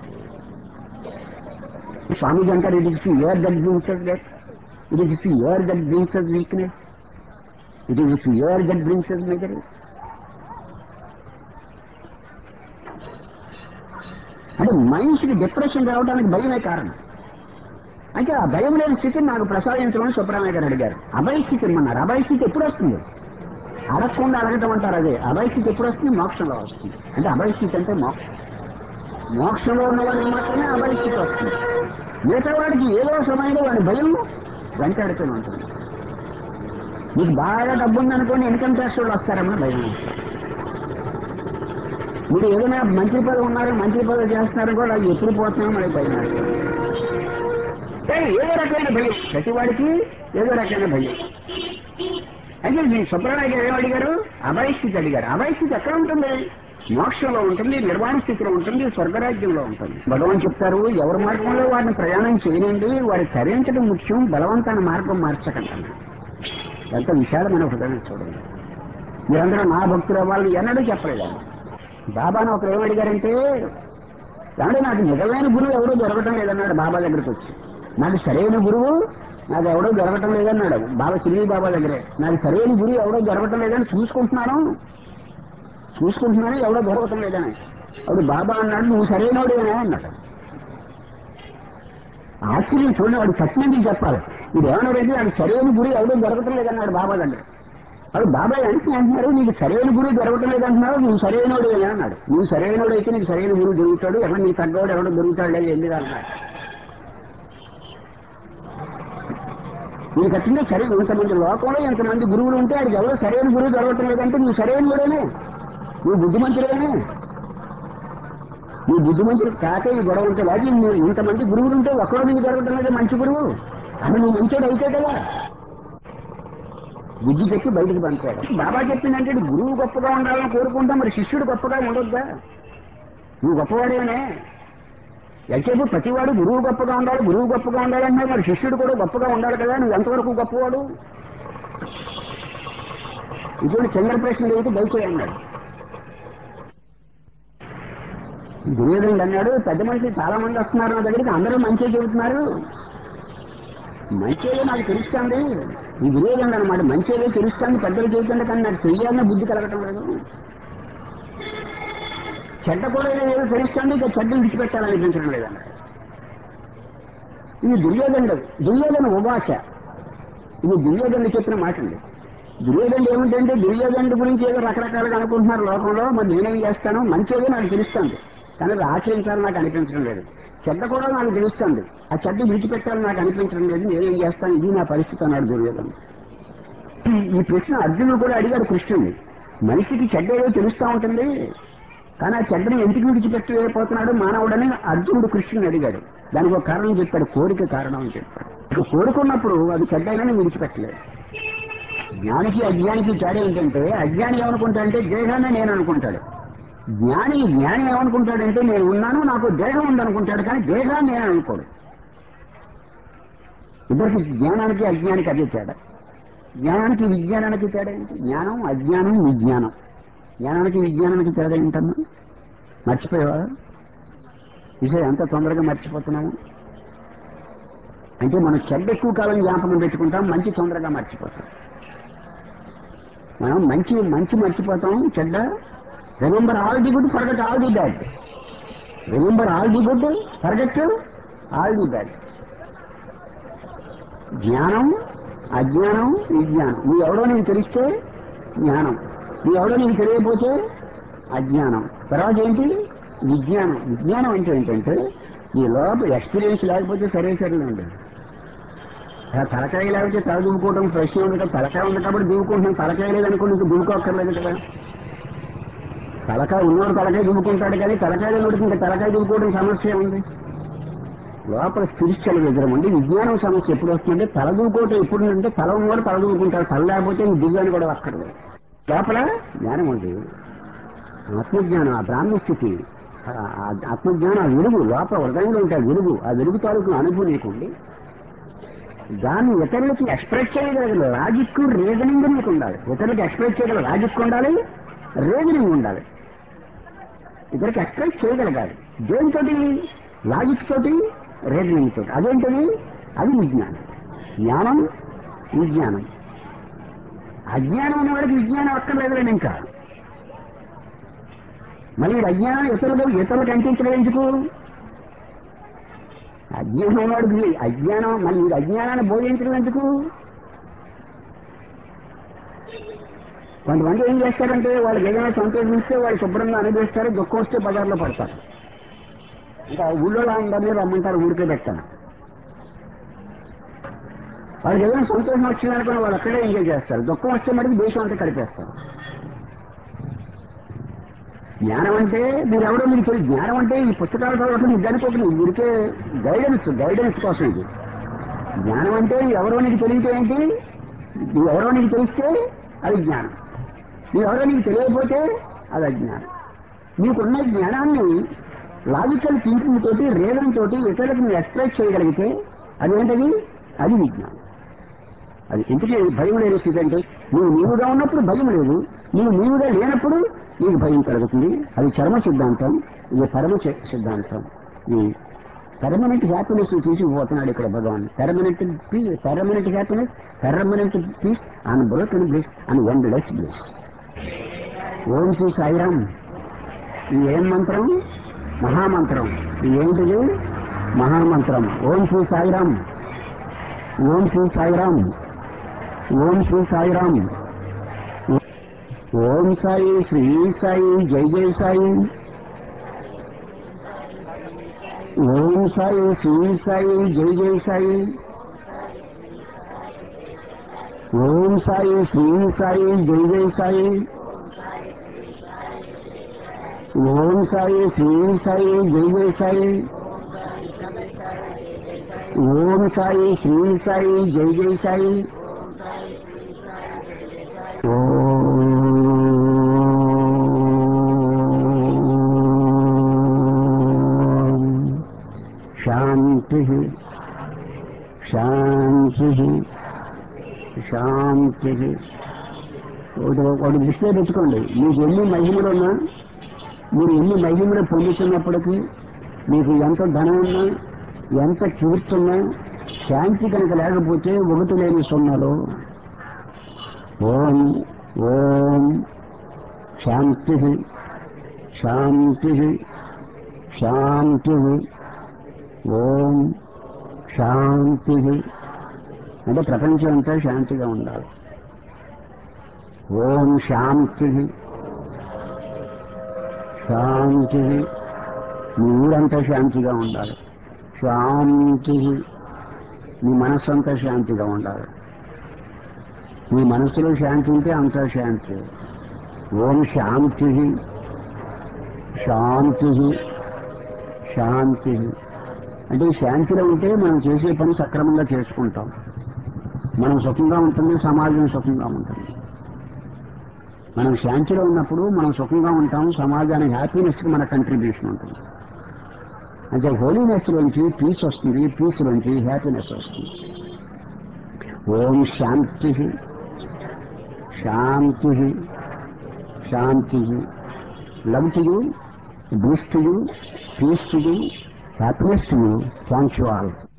స్వామీజీ అంటారు it is fear that brings us death. It is fear that brings us weakness. It is fear that brings us misery. అంటే మనిషికి డిప్రెషన్ రావడానికి భయమే కారణం. అంటే ఆ భయం లేని స్థితిని నాకు ప్రసాదించమని సుబ్రహ్మణ్య గారు అడిగారు. అభయస్థితి ఇమ్మన్నారు. అభయస్థితి ఎప్పుడు వస్తుంది? అడగకుండా అడగటం అంటారు. అదే అభయస్థితి ఎప్పుడు వస్తుంది? మోక్షంలో వస్తుంది. అంటే అభయస్థితి అంటే మోక్షం. మోక్షంలో ఉన్న వాడికి మాత్రమే అభయస్థితి వస్తుంది. మిగతా వాడికి ఏదో సమయంలో వాడి భయం వెంటాడుతూనే ఉంటుంది. మీకు బాగా డబ్బు ఉందనుకోండి, ఇన్కమ్ ట్యాక్స్ వాళ్ళు వస్తారమ్మా భయం. మీరు ఏదైనా మంత్రి పదవి ఉన్నారు, మంత్రి పదవి చేస్తున్నారు కూడా అది ఎప్పుడు పోతున్నామో మనకి భయం వేస్తారు. ఏదో రకమైన భయం, ప్రతి వాడికి ఏదో రకమైన భయం. అయితే మీ సుబ్రహ్మణ్య గారు ఏమడిగారు? అభయస్థితి అడిగారు. అభయస్థితి ఎక్కడ ఉంటుంది? మోక్షంలో ఉంటుంది, నిర్వాణ స్థితిలో ఉంటుంది, స్వర్గరాజ్యంలో ఉంటుంది. భగవాన్ చెప్తారు, ఎవరి మార్గంలో వారిని ప్రయాణం చేయనండి, వారి తరించడం ముఖ్యం, బలవంతాన్ని మార్గం మార్చకండి. ఎంత విశాలమైన హృదయం చూడండి. మీరందరూ నా భక్తులు అవ్వాలని ఎన్నడూ చెప్పలేదు. బాబాను ఒకరు ఏమడిగారంటే, ఏమంటే నాకు నిజమైన గురువు ఎవడో దొరకటం లేదన్నాడు బాబా దగ్గరికి వచ్చి. నాకు సరైన గురువు నాకు ఎవడో దొరకటం లేదన్నాడు బాబా, సిరివి బాబా దగ్గరే. నాకు సరైన గురువు ఎవడో దొరకటం లేదని చూసుకుంటున్నాను, ఎవడో దొరకటం లేదని. అప్పుడు బాబా అన్నాడు, నువ్వు సరైనవాడేనా అన్నాడు. ఆశ్చర్యం చూడండి, వాడు సత్యం చెప్పాలి. ఇది ఏమన్నాడంటే నాకు సరైన గురువు ఎవడో దొరకటం లేదన్నాడు బాబా దగ్గర. అప్పుడు బాబాయ్ అంటున్నారు, నీకు సరైన గురువు దొరకటం లేదంటున్నావు, నువ్వు సరైనవాడేనా అన్నాడు. నువ్వు సరైనవాడు అయితే నీకు సరైన గురువు దొరుకుతాడు, ఎవరు నీకు తగ్గవాడు ఎవడో దొరుకుతాడు లేదు ఎందుకు అన్నాడు. నీకు వచ్చిందే సరే, ఇంతమంది లోకంలో ఎంతమంది గురువులు ఉంటే వాడికి ఎవరో సరైన గురువు దొరకటం లేదంటే నువ్వు సరైన వాడేనే, నువ్వు బుద్ధిమంతుడేనే. నువ్వు బుద్ధిమంతుడు కాక ఈ గొడవ ఉంటే అది ఇంతమంది గురువులు ఉంటే ఒక్కడో నీకు దొరకటం లేదు మంచి గురువు. అది నువ్వు మంచోడు అయితే కదా, బుద్ధి పెట్టి బయటకు పంపాడు. బాబా చెప్పిందంటే గురువు గొప్పగా ఉండాలని కోరుకుంటా, మరి శిష్యుడు గొప్పగా ఉండొద్దా? నువ్వు గొప్పవాడేనే. ఎంతసేపు ప్రతివాడు గురువు గొప్పగా ఉండాలన్నా మరి శిష్యుడు కూడా గొప్పగా ఉండాలి కదా, నువ్వు ఎంతవరకు గొప్పవాడు? ఇటువంటి చంద్ర ప్రశ్నలు అయితే దయచేయన్నాడు. దుర్యోధనుడు అన్నాడు, పెద్ద మనిషి చాలా మంది వస్తున్నారు నా దగ్గరికి, అందరూ మంచిగా చెబుతున్నారు, మంచిగా నాకు తెలుస్తుంది. ఈ దుర్యోధనుడు అనమాట, మంచిగా తెలుస్తుంది పెద్దలు చెబుతుంటే, కానీ నాకు చెయ్యాలన్న బుద్ధి కలగటం లేదు. చెడ్డ కూడా ఏదో తెలుస్తుంది, ఇక చెడ్డ విడిచిపెట్టాలనిపించడం లేదన్నాడు. ఇది దుర్యోధన ఉవాచ, ఇది దుర్యోధనుడు చెప్పిన మాట అండి. దుర్యోధనుడు ఏమిటంటే, దుర్యోధనుడి గురించి ఏదో రకరకాలుగా అనుకుంటున్నారు లోకంలో. మరి నేనేం చేస్తాను, మంచిగా నాకు తెలుస్తుంది కానీ అది ఆచరించాలని నాకు అనిపించడం లేదు. చెడ్డ కూడా నాకు తెలుస్తుంది, ఆ చెడ్డ విడిచిపెట్టాలని నాకు అనిపించడం లేదు, నేనేం చేస్తాను, ఇది నా పరిస్థితి అన్నాడు దుర్యోధనుడు. ఈ ప్రశ్న అర్జునుడు కూడా అడిగాడు కృష్ణుడిని. మనిషికి చెడ్డ ఏదో తెలుస్తూ ఉంటుంది, కానీ ఆ చెడ్డని ఎందుకు విడిచిపెట్టలేకపోతున్నాడు మానవుడని అర్జునుడు కృష్ణుని అడిగాడు. దానికి ఒక కారణం చెప్పాడు, కోరిక కారణం అని చెప్పాడు. ఇక కోరుకున్నప్పుడు అది చెడ్డైనా విడిచిపెట్టలేదు. జ్ఞానికి అజ్ఞానికి తేడా ఏంటంటే, అజ్ఞాని ఏమనుకుంటాడంటే దేహాన్ని నేను అనుకుంటాడు, జ్ఞాని ఏమనుకుంటాడంటే నేను ఉన్నాను, నాకు దేహం ఉందనుకుంటాడు, కానీ దేహాన్ని నేను అనుకోడు. ఇద్దరికి జ్ఞానానికి అజ్ఞానికి అదే తేడా. జ్ఞానానికి విజ్ఞానానికి తేడా ఏంటి? జ్ఞానం అజ్ఞానం విజ్ఞానం. జ్ఞానానికి విజ్ఞానానికి తేడా ఏంటన్నా మర్చిపోయావా? విషయం ఎంత తొందరగా మర్చిపోతున్నాము అంటే, మనం చెడ్డ ఎక్కువ కాలం జ్ఞాపకం పెట్టుకుంటాం, మంచి తొందరగా మర్చిపోతాం. మనం మంచి మర్చిపోతాం, చెడ్డ remember all the good, forget all the bad. Remember all the good, forget all the bad. జ్ఞానం అజ్ఞానం విజ్ఞానం. నువ్వు ఎవడో నీకు తెలిస్తే జ్ఞానం, నువ్వు ఎవడో నీకు తెలియకపోతే అజ్ఞానం. తర్వాత ఏంటి? విజ్ఞానం. విజ్ఞానం అంటే ఏంటంటే, ఈ లోపల ఎక్స్పీరియన్స్ లేకపోతే సరేనండి. తలకాయ లేకపోతే తల దువ్వుకోవడం ప్రశ్న ఉంది కదా, తలకాయ ఉంది కాబట్టి దువ్వుకుంటున్నాం, తలకాయ లేదనుకోండి ఇంక దువ్వుకోక్కర్లేదు కదా. తలకాయ ఉన్నవాడు తలకాయ దువ్వుకుంటాడు, కానీ తలకాయ లేనోడికి ఇంకా తలకాయ దువ్వుకోవడం సమస్య ఉంది. లోపల స్పిరిచువల్ విగ్రహం ఉంది. విజ్ఞానం సమస్య ఎప్పుడు వస్తుందంటే, తల దువ్వుకోవటం ఎప్పుడు అంటే, తల ఉన్నవాడు తల దువ్వుకుంటాడు, తల లేకపోతే ఇంక దివ్యాన్ని కూడా అక్కర్లేదు. లోపల జ్ఞానం ఉంది, ఆత్మజ్ఞానం, ఆ బ్రాహ్మణ స్థితి, ఆత్మజ్ఞానం, ఆ వెలుగు లోపల హృదయంలో ఉంటాయి. వెలుగు, ఆ వెలుగు తాలూకు అనుభవం నీకుండి దాన్ని ఇతరులకి ఎక్స్ప్రెస్ చేయగలిగిన లాజిక్ రీజనింగ్ నీకు ఉండాలి. ఇతరులకి ఎక్స్ప్రెస్ చేయగల లాజిక్ ఉండాలి, రీజనింగ్ ఉండాలి. ఇతరులకు ఎక్స్ప్రెస్ చేయగలగాలి. దేనితోటి? లాజిక్ తోటి, రీజనింగ్ తోటి. అదేంటది? అది విజ్ఞానం. జ్ఞానం విజ్ఞానం. అజ్ఞానం ఉన్న వాడికి విజ్ఞానం అక్కర్లేదులేండి. ఇంకా మళ్ళీ అజ్ఞానం ఇతరులకు అంటించడం ఎందుకు? అజ్ఞానం వాడికి అజ్ఞానం, మళ్ళీ అజ్ఞానాన్ని బోధించడం ఎందుకు? కొంతమంది ఏం చేస్తారంటే, వాళ్ళకి ఏదైనా సంతోషిస్తే వాళ్ళు శుభ్రంగా అనుభవిస్తారు, దుఃఖం వస్తే బజార్లో పడతారు. ఇంకా ఊళ్ళో అందరినీ రమ్మంటారు, ఊరికే పెట్టాను. వాళ్ళకి ఏదైనా సంతోషం వచ్చిందనుకుని వాళ్ళు అక్కడే ఎంజాయ్ చేస్తారు, దుఃఖం వస్తే మటుకు దేశం అంతా కలిపేస్తారు. జ్ఞానం అంటే మీరెవరో మీకు తెలియదు. జ్ఞానం అంటే ఈ పుస్తకాల చదవటం మీకు అనుకోకుండా ఊరికే గైడెన్స్ కోసం ఇది. జ్ఞానం అంటే ఎవరో నీకు తెలియతే ఏంటి? నువ్వెవరో నీకు తెలిస్తే అది జ్ఞానం, నువ్వెవరో నీకు తెలియకపోతే అది అజ్ఞానం. నీకున్న జ్ఞానాన్ని లాజికల్ థింకింగ్ తోటి, రీజన్ తోటి ఇతరులకు నువ్వు ఎక్స్ప్రెస్ చేయగలిగితే అదేంటది? అది విజ్ఞానం. అది ఎందుకే భయం లేని స్థితి అంటే, నీవుగా ఉన్నప్పుడు భయం లేదు, నీవుగా లేనప్పుడు నీకు భయం కలుగుతుంది. అది చర్మ సిద్ధాంతం, ఇది పరమ సిద్ధాంతం. ఈ పర్మనెంట్ హ్యాపీనెస్ తీసుకుపోతున్నాడు ఇక్కడ Bhagwan. Permanent happiness, permanent peace, unbroken bliss, and endless bliss. Om Shri Sairam. ఈ ఏం మంత్రం? మహామంత్రం. ఇది ఏంటిది? మహామంత్రం. ఓం శ్రీ సాయిరామ్, ఓం శ్రీ సాయిరామ్, ఓం శ్రీ సాయిరామ్. ఓం సాయి, శ్రీ సాయి, జై జై సాయి. ఓం సాయి, శ్రీ సాయి, జై జై సాయి. ఓం సాయి, శ్రీ సాయి, జై జై సాయి. ఓం సాయి, శ్రీ సాయి, జై జై సాయి. ఓం సాయి, శ్రీ సాయి, జై జై సాయి. శాంతి శాంతి శాంతి. ఒకటి దృష్టిలో పెట్టుకోండి, మీకు ఎన్ని మహిమలున్నా మీరు ఎన్ని మహిమలు పొందుతున్నప్పటికీ మీకు ఎంత ధనం ఉన్నా ఎంత కీర్తున్నా శాంతి కనుక లేకపోతే ఒకటి లేని సున్నాలో ఓం ఓం శాంతి శాంతి శాంతి ఓం శాంతి అంటే ప్రపంచం అంతా శాంతిగా ఉండాలి. ఓం శాంతి శాంతి మీ ఊరంతా శాంతిగా ఉండాలి. శాంతి మీ మనస్సంతా శాంతిగా ఉండాలి. మీ మనస్సులో శాంతి ఉంటే అంతా శాంతి. ఓం శాంతి శాంతి శాంతి అంటే శాంతిలో ఉంటే మనం చేసే పని సక్రమంగా చేసుకుంటాం. మనం సుఖంగా ఉంటుంది, సమాజం సుఖంగా ఉంటుంది. మనం శాంతిలో ఉన్నప్పుడు మనం సుఖంగా ఉంటాం, సమాజానికి హ్యాపీనెస్కి మన కంట్రిబ్యూషన్ ఉంటుంది. అంటే హోలీనెస్ లోంచి పీస్ వస్తుంది, పీస్ లోంచి హ్యాపీనెస్ వస్తుంది. ఓం శాంతి శాంతి శాంతి love to you, bliss to you, peace to you, happiness to you. Thank you all.